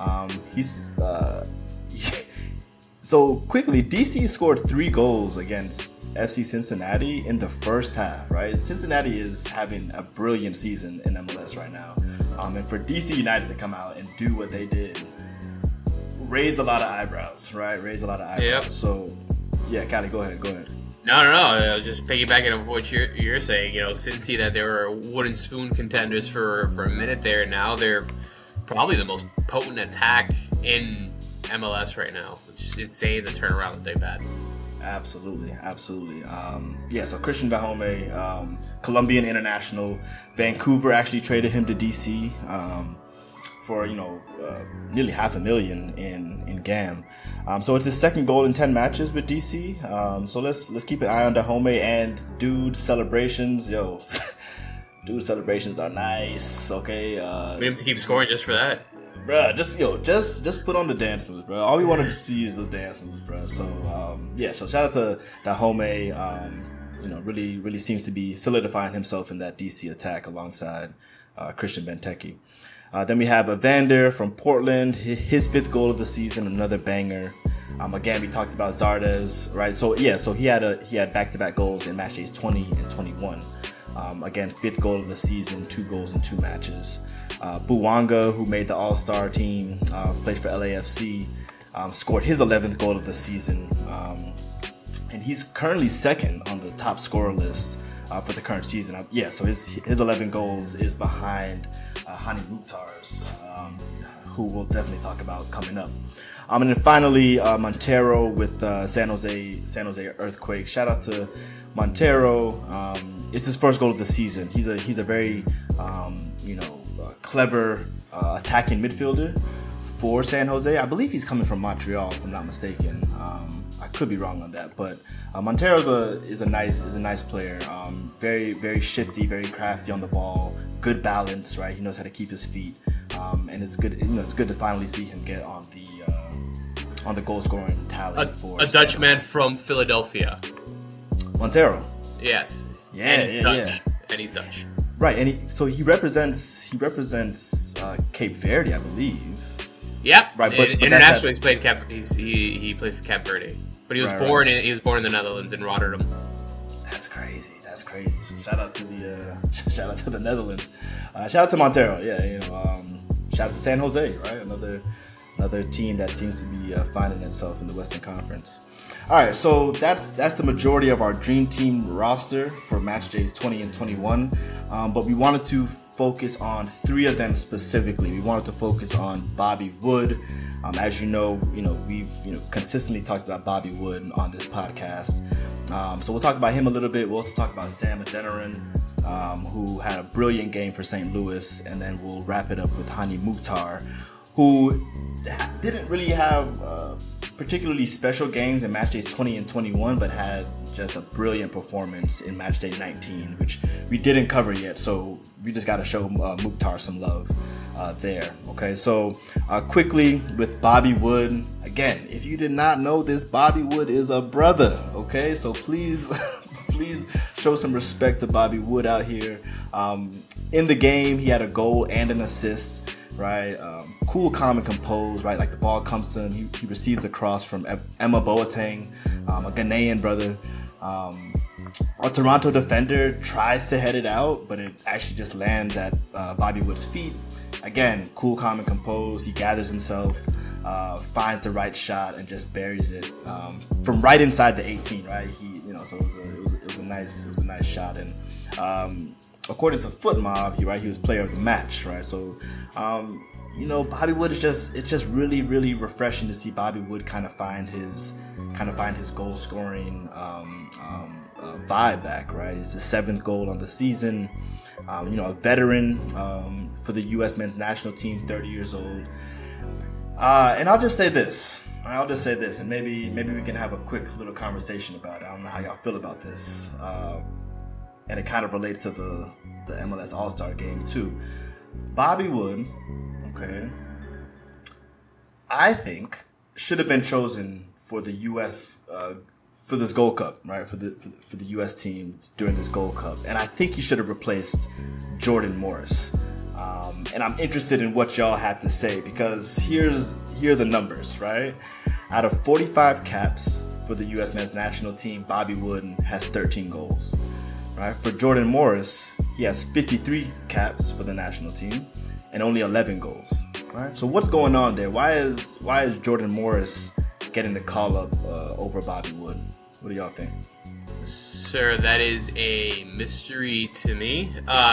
So quickly, DC scored 3 goals against FC Cincinnati in the first half, right? Cincinnati is having a brilliant season in MLS right now. And for DC United to come out and do what they did, raised a lot of eyebrows, right? Yep. So, yeah, Callie, go ahead. No. Just piggybacking on what you're saying. Cincy, that they were wooden spoon contenders for a minute there. Now they're probably the most potent attack in MLS right now. It's insane the turnaround that they've had. Absolutely. So Christian Dahomey, Colombian international. Vancouver actually traded him to DC for nearly $500,000 in GAM. So it's his 2nd goal in 10 matches with DC. So let's keep an eye on Dahomey, and dude celebrations. Dude celebrations are nice. Okay. We have to keep scoring just for that. Bruh, just put on the dance moves, bro. All we wanted to see is the dance moves, bro. So so shout out to Dahomey. Really seems to be solidifying himself in that DC attack alongside Christian Benteke. Then we have Evander from Portland, his 5th goal of the season, another banger. Again, we talked about Zardes, right? So he had back-to-back goals in match days 20 and 21. Again, 5th goal of the season, 2 goals in 2 matches. Bouanga, who made the All-Star team, plays for LAFC, scored his 11th goal of the season. And he's currently 2nd on the top scorer list for the current season. So his 11 goals is behind Hani Mukhtar's, who we'll definitely talk about coming up. And then finally, Montero with San Jose Earthquake. Shout out to Montero. It's his 1st goal of the season. He's a very clever attacking midfielder for San Jose. I believe he's coming from Montreal, if I'm not mistaken. I could be wrong on that, but Montero is a nice player. Very, very shifty, very crafty on the ball. Good balance, right? He knows how to keep his feet, and it's good. It's good to finally see him get on the goal scoring tally for a Dutchman from Philadelphia. Montero. Yes. Yeah, and he's Dutch. And he's Dutch. Right, and he represents Cape Verde, I believe. Yep. Right, but internationally he played for Cape Verde, but he was born in the Netherlands in Rotterdam. That's crazy. So shout out to the Netherlands. Shout out to Montero. Yeah, shout out to San Jose, right? Another team that seems to be finding itself in the Western Conference. All right, so that's the majority of our Dream Team roster for match days 20 and 21. But we wanted to focus on 3 of them specifically. We wanted to focus on Bobby Wood. As you know, we've consistently talked about Bobby Wood on this podcast. So we'll talk about him a little bit. We'll also talk about Sam Adeniran, who had a brilliant game for St. Louis, and then we'll wrap it up with Hani Mukhtar, who didn't really have particularly special games in match days 20 and 21, but had just a brilliant performance in match day 19, which we didn't cover yet. So we just got to show Mukhtar some love there. Okay, so quickly with Bobby Wood, again, if you did not know this, Bobby Wood is a brother. Okay, so please show some respect to Bobby Wood out here. In the game, he had a goal and an assist. Right, cool, calm, and composed. Right, like the ball comes to him, he receives the cross from Emma Boateng, a Ghanaian brother. A Toronto defender tries to head it out, but it actually just lands at Bobby Wood's feet. Again, cool, calm, and composed. He gathers himself, finds the right shot, and just buries it from right inside the 18. Right, so it was a nice shot. And according to FootMob, he was player of the match, right? So, Bobby Wood it's just really, really refreshing to see Bobby Wood kind of find his goal scoring vibe back, right? It's his 7th goal on the season. A veteran for the U.S. men's national team, 30 years old. And I'll just say this, and maybe we can have a quick little conversation about it. I don't know how y'all feel about this. And it kind of relates to the MLS All-Star game too. Bobby Wood, okay, I think should have been chosen for the U.S. For this Gold Cup, right? For the U.S. team during this Gold Cup, and I think he should have replaced Jordan Morris. And I'm interested in what y'all had to say, because here are the numbers, right? Out of 45 caps for the U.S. men's national team, Bobby Wood has 13 goals. Right? For Jordan Morris, he has 53 caps for the national team and only 11 goals. Right? So what's going on there? Why is Jordan Morris getting the call up over Bobby Wood? What do y'all think? Sir, that is a mystery to me.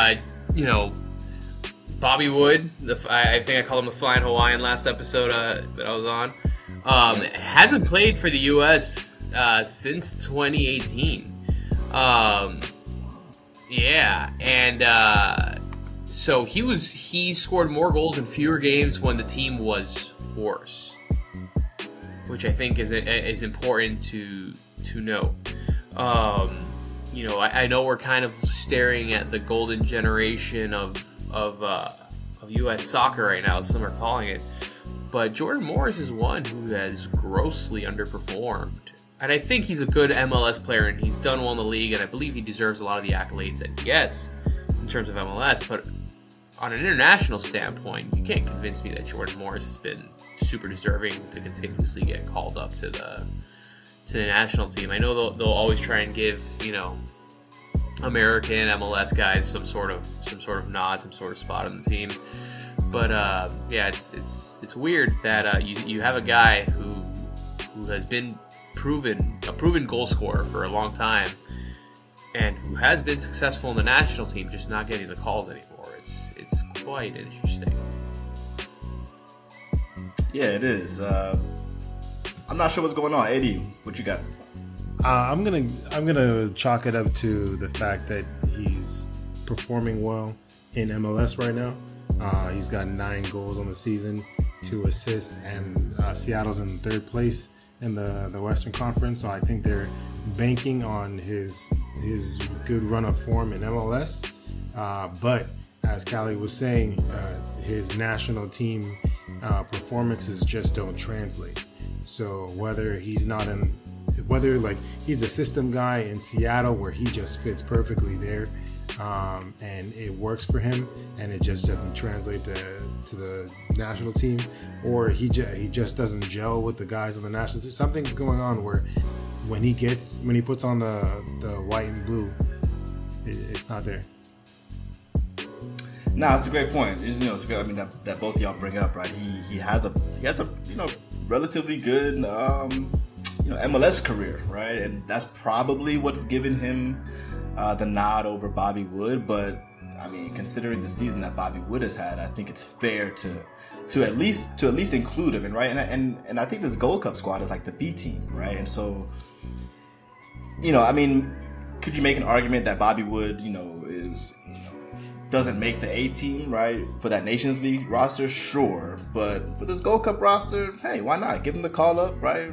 Bobby Wood, I think I called him a Flying Hawaiian last episode that I was on, hasn't played for the U.S. Since 2018. Yeah, and so he scored more goals in fewer games when the team was worse, which I think is important to know. I know we're kind of staring at the golden generation of U.S. soccer right now, as some are calling it, but Jordan Morris is one who has grossly underperformed. And I think he's a good MLS player, and he's done well in the league, and I believe he deserves a lot of the accolades that he gets in terms of MLS. But on an international standpoint, you can't convince me that Jordan Morris has been super deserving to continuously get called up to the national team. I know they'll always try and give American MLS guys some sort of nod, some sort of spot on the team. But it's weird that you have a guy who has been a proven goal scorer for a long time, and who has been successful in the national team, just not getting the calls anymore. It's quite interesting. Yeah, it is. I'm not sure what's going on. AD, what you got? I'm gonna chalk it up to the fact that he's performing well in MLS right now. He's got 9 goals on the season, 2 assists, and Seattle's in 3rd place in the Western Conference. So I think they're banking on his good run of form in MLS. But as Callie was saying, his national team performances just don't translate. So whether he's a system guy in Seattle where he just fits perfectly there, and it works for him, and it just doesn't translate to the national team, or he just doesn't gel with the guys on the national team. Something's going on where when he puts on the white and blue, it's not there. No, it's a great point. It's good. I mean, that both of y'all bring up, right? He has a relatively good MLS career, right? And that's probably what's given him the nod over Bobby Wood. But I mean, considering the season that Bobby Wood has had, I think it's fair to at least include him, and I think this Gold Cup squad is like the B team, right? And so, I mean, could you make an argument that Bobby Wood, doesn't make the A team, right, for that Nations League roster? Sure, but for this Gold Cup roster, hey, why not give him the call up, right?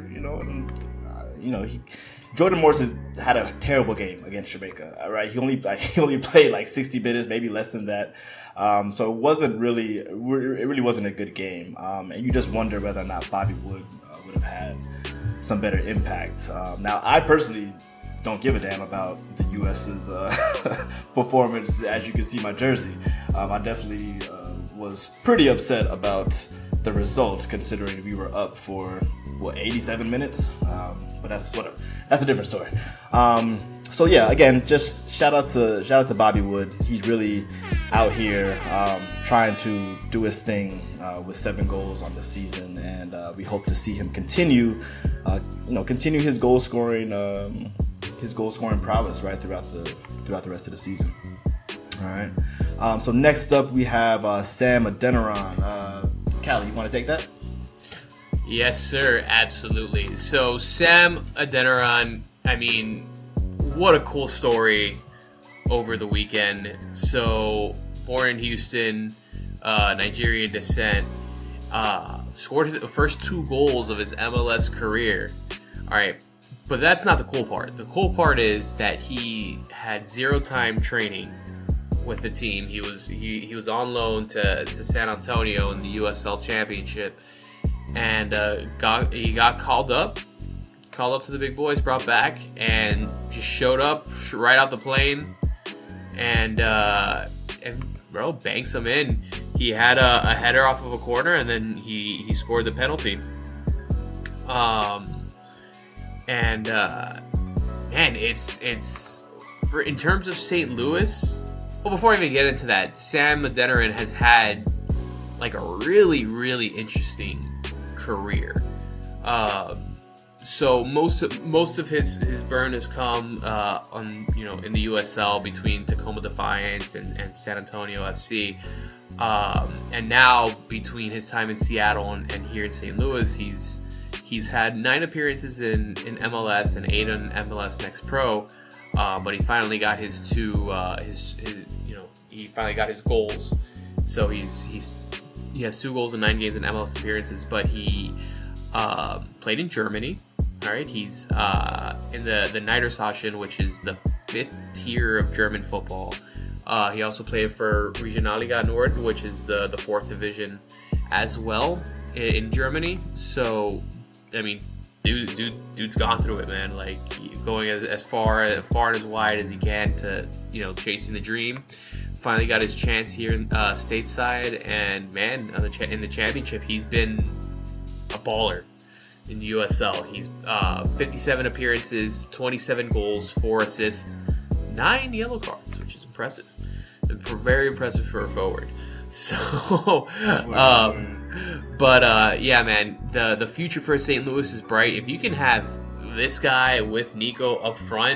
Jordan Morris has had a terrible game against Jamaica, right? He only played like 60 minutes, maybe less than that. So it really wasn't a good game. And you just wonder whether or not Bobby Wood would have had some better impact. Now, I personally don't give a damn about the U.S.'s performance. As you can see my jersey, I definitely was pretty upset about the result, considering we were up for 87 minutes. But that's whatever. That's a different story. So yeah, again, just shout out to Bobby Wood. He's really out here trying to do his thing with 7 goals on the season, and we hope to see him continue his goal scoring prowess right throughout the rest of the season. All right. So next up we have Sam Adeniran. Callie, you want to take that? Yes, sir. Absolutely. So Sam Adeniran, I mean, what a cool story over the weekend. So born in Houston, Nigerian descent, scored the first 2 goals of his MLS career. All right. But that's not the cool part. The cool part is that he had 0 time training with the team. He was on loan to San Antonio in the USL Championship, and he got called up to the big boys, brought back, and just showed up right out the plane, and bro, banks him in. He had a header off of a corner, and then he scored the penalty. And man, it's for in terms of St. Louis. Well, before I even get into that, Sam Adeniran has had like a really, really interesting career. So most of his burn has come in the USL between Tacoma Defiance and San Antonio FC. And now between his time in Seattle and here in St. Louis, he's had 9 appearances in MLS and 8 on MLS Next Pro, but he finally got his 2 he finally got his goals. So he has 2 goals in 9 games in MLS appearances, but he played in Germany. All right, he's in the Niedersachsen, which is the 5th tier of German football. He also played for Regionalliga Nord, which is the 4th division as well in Germany. So I mean, dude's gone through it, man. Like going as far and as wide as he can to chasing the dream. Finally got his chance here stateside, and man, in the championship, he's been a baller in the USL. He's 57 appearances, 27 goals, 4 assists, 9 yellow cards, which is impressive. Very impressive for a forward. So, yeah, man, the future for St. Louis is bright. If you can have this guy with Nico up front,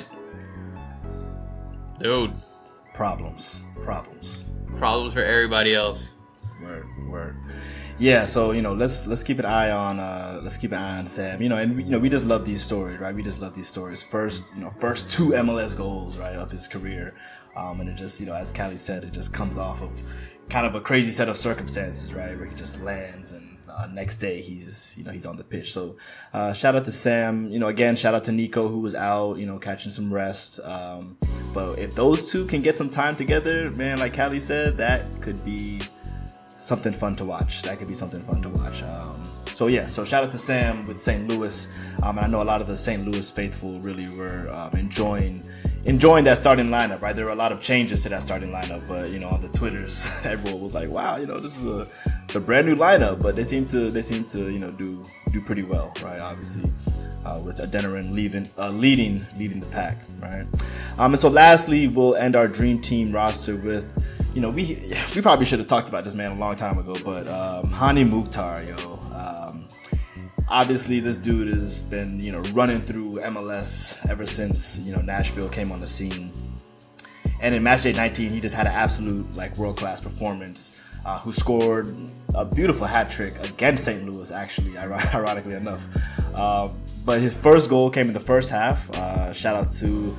dude. Problems for everybody else. Word. Yeah, so let's keep an eye on Sam. And we just love these stories, right? We just love these stories. First 2 MLS goals, right, of his career, and it just as Callie said, it just comes off of kind of a crazy set of circumstances, right, where he just lands and next day he's on the pitch. So shout out to Sam. Again, shout out to Nico, who was out catching some rest. But if those 2 can get some time together, man, like Callie said, that could be something fun to watch. So shout out to Sam with St. Louis. And I know a lot of the St. Louis faithful really were enjoying that starting lineup, right? There were a lot of changes to that starting lineup, but on the Twitters, everyone was like, "Wow, this is a brand new lineup." But they seem to do pretty well, right? Obviously, with Adeniran leading the pack, right? And so lastly, we'll end our dream team roster with, we probably should have talked about this man a long time ago, but Hany Mukhtar, obviously, this dude has been, running through MLS ever since, Nashville came on the scene. And in matchday 19, he just had an absolute, world-class performance, who scored a beautiful hat trick against St. Louis, actually, ironically enough. But his first goal came in the first half. Shout out to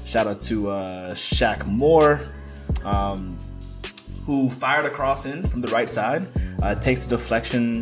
Shaq Moore, who fired a cross in from the right side. It takes a deflection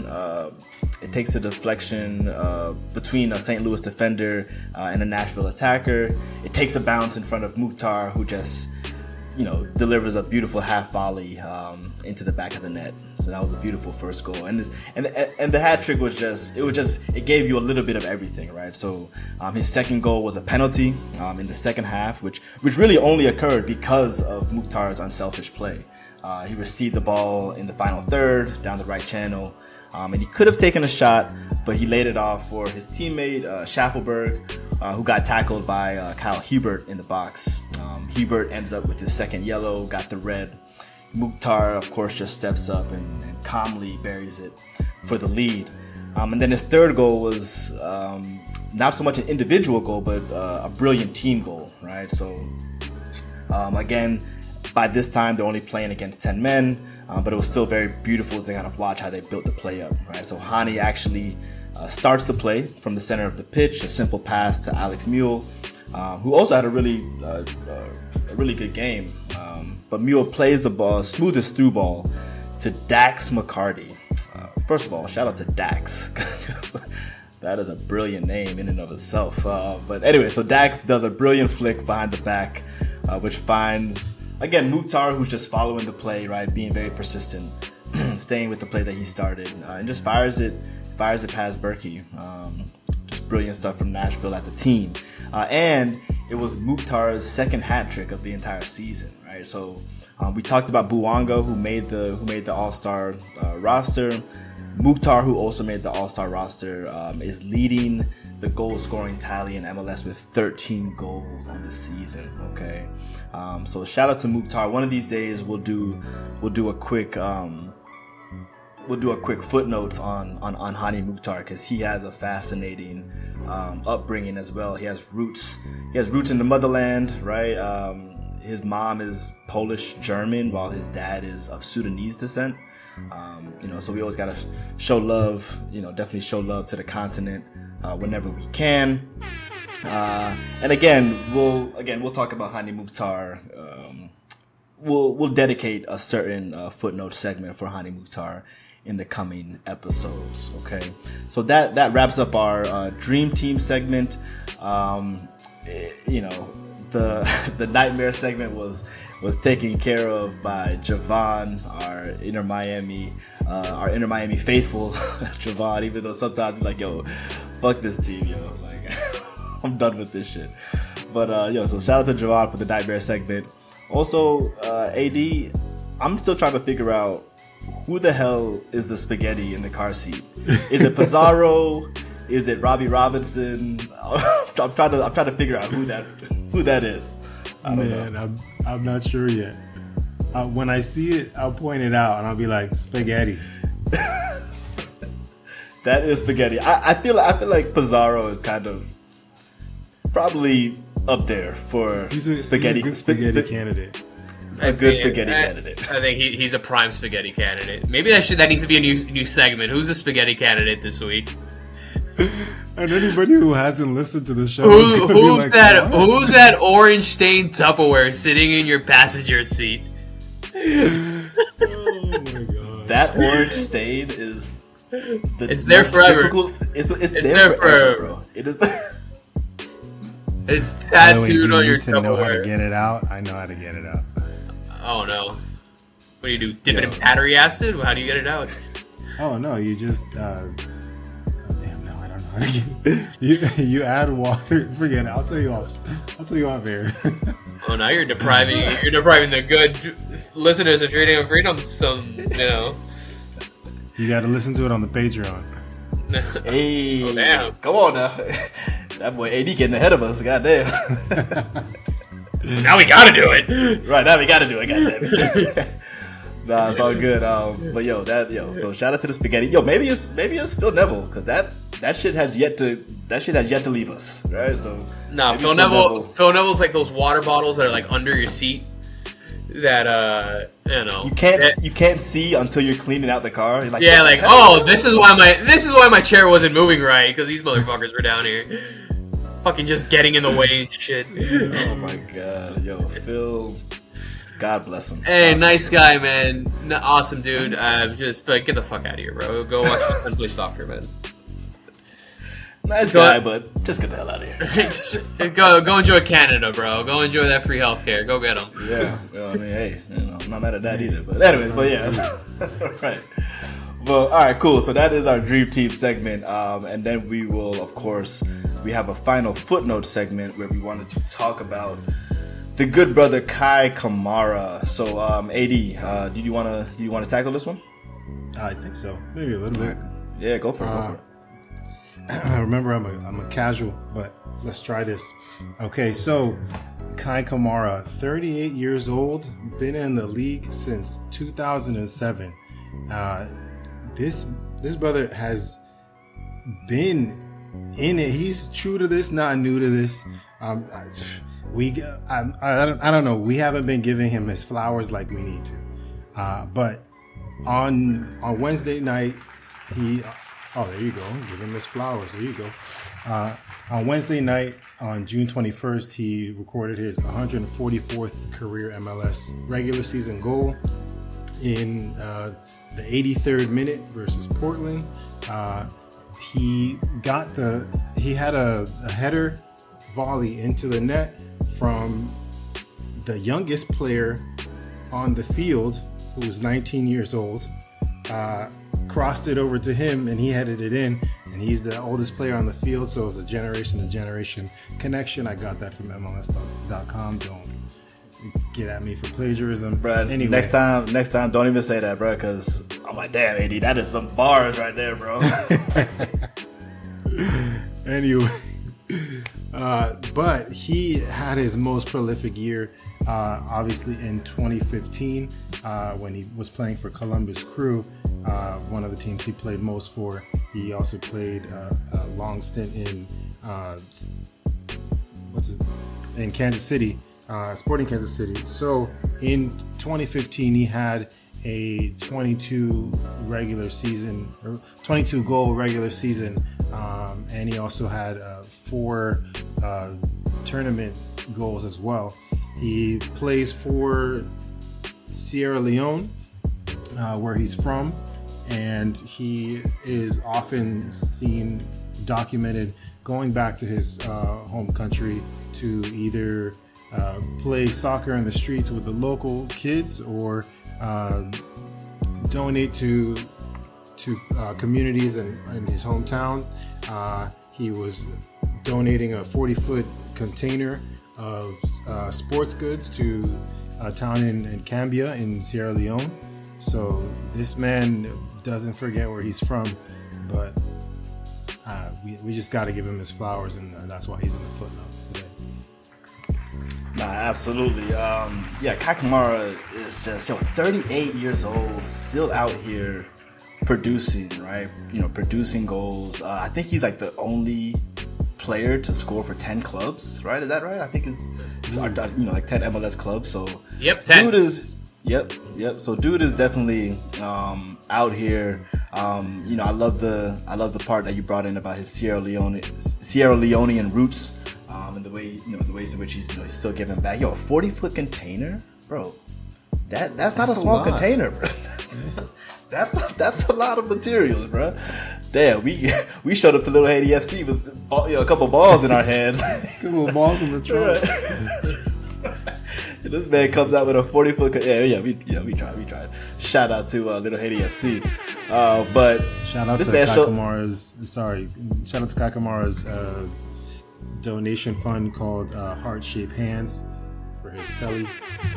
between a St. Louis defender and a Nashville attacker. It takes a bounce in front of Mukhtar, who just, delivers a beautiful half volley into the back of the net. So that was a beautiful first goal. And the hat trick was it gave you a little bit of everything, right? So his second goal was a penalty in the second half, which really only occurred because of Mukhtar's unselfish play. He received the ball in the final third down the right channel. And he could have taken a shot, but he laid it off for his teammate, Schaffelberg, who got tackled by Kyle Hebert in the box. Hebert ends up with his second yellow, got the red. Mukhtar, of course, just steps up and calmly buries it for the lead. And then his third goal was not so much an individual goal, but a brilliant team goal, right? So, again, by this time, they're only playing against 10 men, but it was still very beautiful to kind of watch how they built the play up, right? So Hany actually starts the play from the center of the pitch, a simple pass to Alex Mule, who also had a really good game. But Mule plays the ball, smoothest through ball to Dax McCarty. First of all, shout out to Dax. That is a brilliant name in and of itself. But anyway, so Dax does a brilliant flick behind the back, which finds, again, Mukhtar, who's just following the play, right, being very persistent, staying with the play that he started, and just fires it past Berkey. Just brilliant stuff from Nashville as a team. And it was Mukhtar's second hat trick of the entire season, right? So we talked about Bouanga, who made the All-Star roster. Mukhtar, who also made the All-Star roster, is leading the goal-scoring tally in MLS with 13 goals on the season. Okay, so shout out to Mukhtar. One of these days, we'll do a quick footnote on Hany Mukhtar, because he has a fascinating upbringing as well. He has roots in the motherland, right? His mom is Polish German, while his dad is of Sudanese descent. So we always gotta show love. Definitely show love to the continent whenever we can. And again, we'll talk about Hany Mukhtar. We'll dedicate a certain footnote segment for Hany Mukhtar in the coming episodes. Okay, so that wraps up our Dream Team segment. The nightmare segment was taken care of by Javon, our Inter Miami faithful Javon. Even though sometimes he's like, "Yo, fuck this team, yo, like I'm done with this shit." But so shout out to Javon for the nightmare segment. Also, AD, I'm still trying to figure out who the hell is the spaghetti in the car seat. Is it Pizarro? Is it Robbie Robinson? I'm trying to figure out who that is. Man, I'm not sure yet. When I see it, I'll point it out and I'll be like, spaghetti. That is spaghetti. I feel like Pizarro is kind of probably up there for spaghetti. He's a good spaghetti candidate. A good spaghetti candidate. I think he's a prime spaghetti candidate. Maybe that needs to be a new segment. Who's the spaghetti candidate this week? And anybody who hasn't listened to the show, who's that orange stained Tupperware sitting in your passenger seat? Oh my god! That orange stain is. It's there forever. It's there forever, bro. It is. It's tattooed on your Tupperware. Know how to get it out? I know how to get it out. Oh no! What do? Dip it in battery acid? How do you get it out? Oh no! You just You add water. Forget it. I'll tell you off air. Oh, now you're depriving the good listeners of Freedom of Freedom some, You got to listen to it on the Patreon. Hey, oh, damn. Come on now. That boy AD getting ahead of us. Goddamn. Now we gotta do it. Right, now we gotta do it. Goddamn. Nah, it's all good. But so shout out to the spaghetti. Maybe it's Phil Neville, because that shit has yet to leave us. Right? So Phil Neville's like those water bottles that are like under your seat. That you can't see until you're cleaning out the car. You're like, this is why my chair wasn't moving right, because these motherfuckers were down here, fucking just getting in the way and shit. Oh my god, Phil, God bless him. Hey, nice guy, man, awesome dude. But get the fuck out of here, bro. Go watch my son play soccer, man. Nice guy, but just get the hell out of here. Go enjoy Canada, bro. Go enjoy that free healthcare. Go get them. Yeah. Well, I mean, hey, I'm not mad at that either. But anyways, right. Well, all right, cool. So that is our Dream Team segment, and then we will, of course, we have a final footnote segment where we wanted to talk about the good brother Kai Kamara. So, AD, do you want to tackle this one? I think so. Maybe a little bit. Yeah, go for it. Remember, I'm a casual, but let's try this. Okay, so Kai Kamara, 38 years old, been in the league since 2007. This brother has been in it. He's true to this, not new to this. I don't know. We haven't been giving him his flowers like we need to. But on Wednesday night, there you go. Give him his flowers. There you go. On Wednesday night, on June 21st, he recorded his 144th career MLS regular season goal in the 83rd minute versus Portland. He had a header volley into the net from the youngest player on the field, who was 19 years old. Crossed it over to him, and he headed it in, and he's the oldest player on the field, so it's a generation to generation connection. I got that from MLS.com. Don't get at me for plagiarism, bro. Anyway, next time, don't even say that, bro, because I'm like, damn, AD, that is some bars right there, bro. Anyway, but he had his most prolific year, obviously in 2015, when he was playing for Columbus Crew, one of the teams he played most for. He also played a long stint in Kansas City, Sporting Kansas City. So in 2015, he had a 22 goal regular season, and he also had 4 tournament goals as well. He plays for Sierra Leone, where he's from, and he is often seen documented going back to his home country to either play soccer in the streets with the local kids or donate to communities in his hometown. He was donating a 40-foot container of sports goods to a town in Cambia in Sierra Leone. So this man doesn't forget where he's from, but we just got to give him his flowers, and that's why he's in the footnotes today. Nah, absolutely. Kai Kamara is just 38 years old, still out here producing, right? Producing goals. I think he's like the only player to score for 10 clubs, right? Is that right? I think it's like 10 MLS clubs. So 10. Dude is yep. So dude is definitely out here. I love the part that you brought in about his Sierra Leonean roots. And the ways in which he's still giving back. A 40-foot container, bro. That's not a small container, bro. That's a lot of materials, bro. Damn, we showed up to Little Haiti FC with a couple balls in our hands. Couple balls in the trunk. This man comes out with a 40-foot. We tried. shout out to Little Haiti FC. But shout out to Kakamara's donation fund called Heart Shaped Hands for his celly.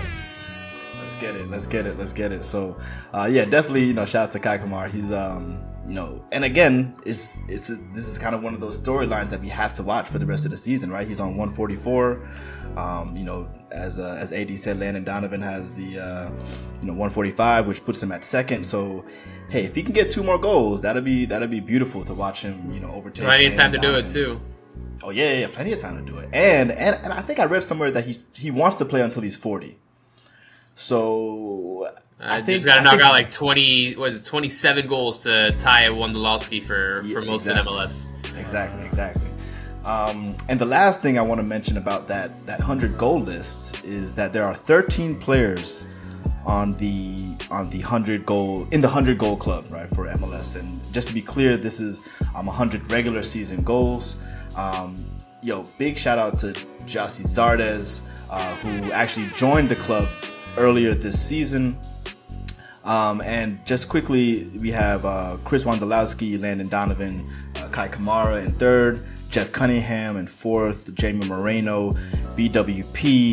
Let's get it. So, yeah, definitely, shout out to Kai Kamara. He's, and again, this is kind of one of those storylines that we have to watch for the rest of the season, right? He's on 144. As AD said, Landon Donovan has the 145, which puts him at second. So, hey, if he can get 2 more goals, that'd be beautiful to watch him, overtake. Plenty of time to do it too. Oh yeah, plenty of time to do it. And I think I read somewhere that he wants to play until he's 40. So I think he's got to knock out like 27 goals to tie Wondolowski for most in MLS. Exactly. And the last thing I want to mention about that 100 goal list is that there are 13 players on the 100 goal club, right, for MLS. And just to be clear, this is 100 regular season goals. Big shout out to Gyasi Zardes, who actually joined the club earlier this season. And just quickly, we have Chris Wondolowski, Landon Donovan, Kai Kamara in third, Jeff Cunningham in fourth, Jamie Moreno, BWP,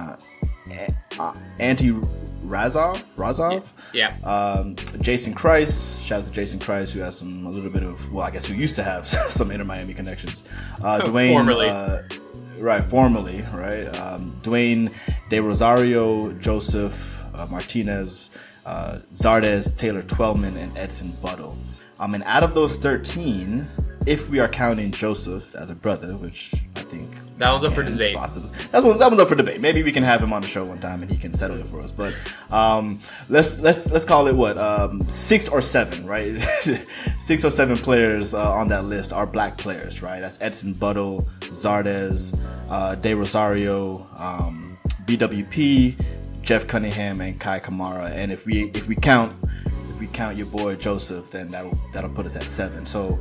Antti Razov, Jason Kreis. Shout out to Jason Kreis, who has who used to have some Inter Miami connections. Dwayne, formerly, right? Dwayne De Rosario, Joseph Martinez, Zardes, Taylor Twellman, and Edson Buttle. And out of those 13, if we are counting Joseph as a brother, which I think that one's up for debate. That one's up for debate. Maybe we can have him on the show one time and he can settle it for us. But let's call it 6 or 7, right? 6 or 7 players on that list are black players, right? That's Edson Buttle, Zardes, De Rosario, BWP, Jeff Cunningham, and Kai Kamara. And if we count your boy Joseph, then that'll put us at 7. So,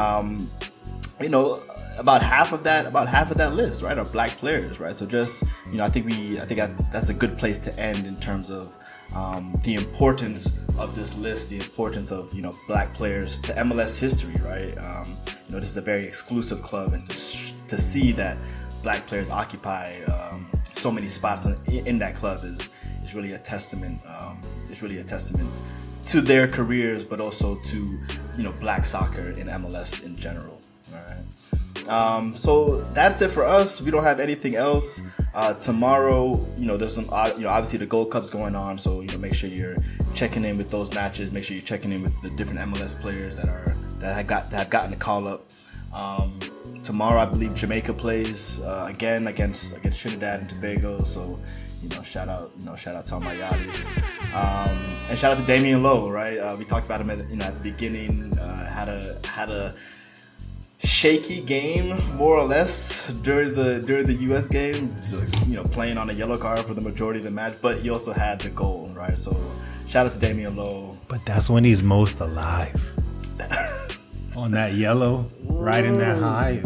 about half of that list, right, are black players, right? So just, I think that's a good place to end in terms of the importance of this list, the importance of black players to MLS history, right? This is a very exclusive club, and to see that black players occupy so many spots in that club is really a testament. It's really a testament to their careers, but also to black soccer in MLS in general. All right. So that's it for us. We don't have anything else. Tomorrow, there's some obviously the Gold Cup's going on, so make sure you're checking in with those matches. Make sure you're checking in with the different MLS players that have gotten the call up. Tomorrow, I believe Jamaica plays again against Trinidad and Tobago. So, shout out to all my Yachties. And shout out to Damian Lowe, right? We talked about him at the beginning. Had a shaky game, more or less, during the U.S. game. So, playing on a yellow card for the majority of the match, but he also had the goal, right? So, shout out to Damian Lowe. But that's when he's most alive. On that yellow, riding that high.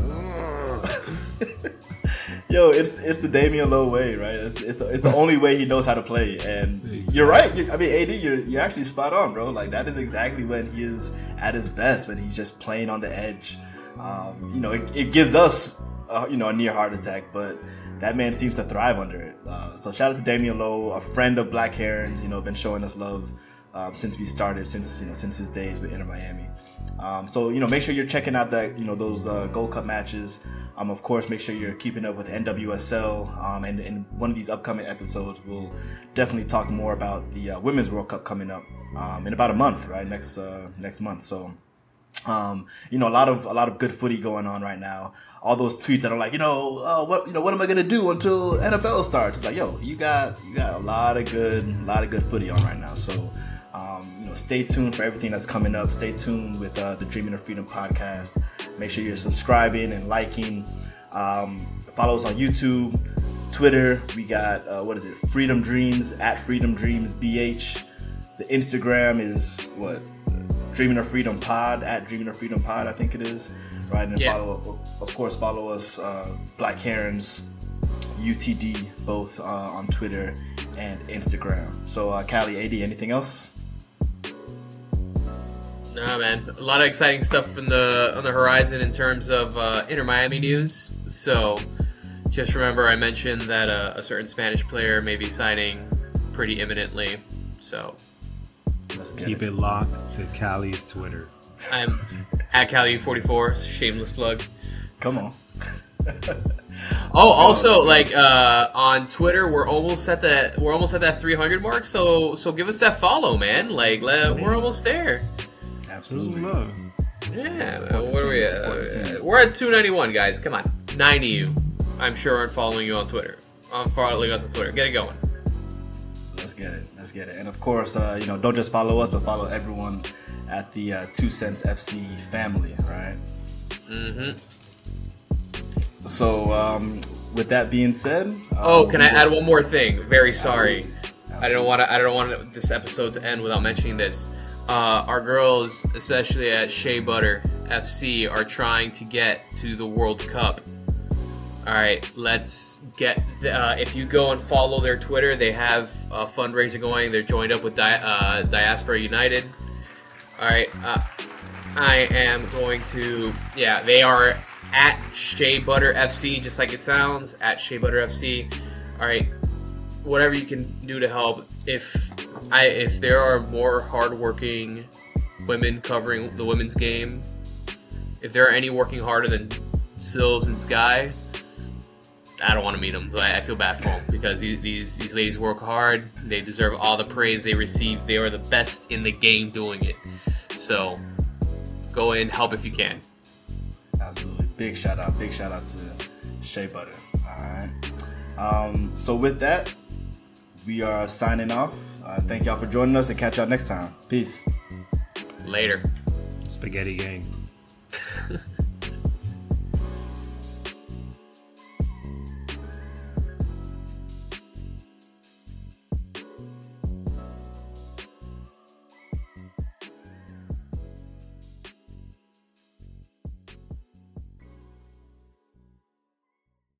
Yo, it's the Damian Lowe way, right? It's the only way he knows how to play, and exactly. You're right. AD, you're actually spot on, bro. Like, that is exactly when he is at his best, when he's just playing on the edge. It gives us a near heart attack, but that man seems to thrive under it. So shout out to Damian Lowe, a friend of Black Herons. Been showing us love since we started, since his days with Inter Miami. So make sure you're checking out those Gold Cup matches. Of course, make sure you're keeping up with NWSL. And in one of these upcoming episodes, we'll definitely talk more about the Women's World Cup coming up in about a month, right? Next month. So, a lot of good footy going on right now. All those tweets that are like, what am I gonna do until NFL starts? It's like, yo, you got a lot of good footy on right now. So. Stay tuned for everything that's coming up. Stay tuned with the Dreaming of Freedom podcast. Make sure you're subscribing and liking. Follow us on YouTube, Twitter. We got Freedom Dreams at Freedom Dreams BH. The Instagram is Dreaming of Freedom Pod at Dreaming of Freedom Pod. I think it is right. And follow us, Black Herons UTD, both on Twitter and Instagram. So, Callie, AD, anything else? Oh man, a lot of exciting stuff on the horizon in terms of Inter Miami news. So, just remember, I mentioned that a certain Spanish player may be signing pretty imminently. So, keep it locked to Cali's Twitter. I'm at Cali44. Shameless plug. Come on. Also, on Twitter, we're almost at that 300 mark. So give us that follow, man. We're almost there. Absolutely. Yeah. What are we at? We're at 291, guys. Come on, 90 you. I'm sure aren't following you on Twitter. Following us on Twitter. Get it going. Let's get it. And of course, don't just follow us, but follow everyone at the 2 Cents FC family, right? Mm-hmm. So, with that being said, can I add one more thing? Very sorry. Absolutely. I don't want this episode to end without mentioning this. Our girls, especially at Shea Butter FC, are trying to get to the World Cup. All right, let's get. If you go and follow their Twitter, they have a fundraiser going. They're joined up with Diaspora United. All right, I am going to. Yeah, they are at Shea Butter FC, just like it sounds, at Shea Butter FC. All right, whatever you can do to help. If there are more hardworking women covering the women's game, if there are any working harder than Silves and Sky, I don't want to meet them. I feel bad for them because these ladies work hard. They deserve all the praise they receive. They are the best in the game doing it. So go in, help if you can. Absolutely. Big shout out to Shea Butter. All right. So with that, we are signing off. Thank y'all for joining us and catch y'all next time. Peace. Later. Spaghetti gang.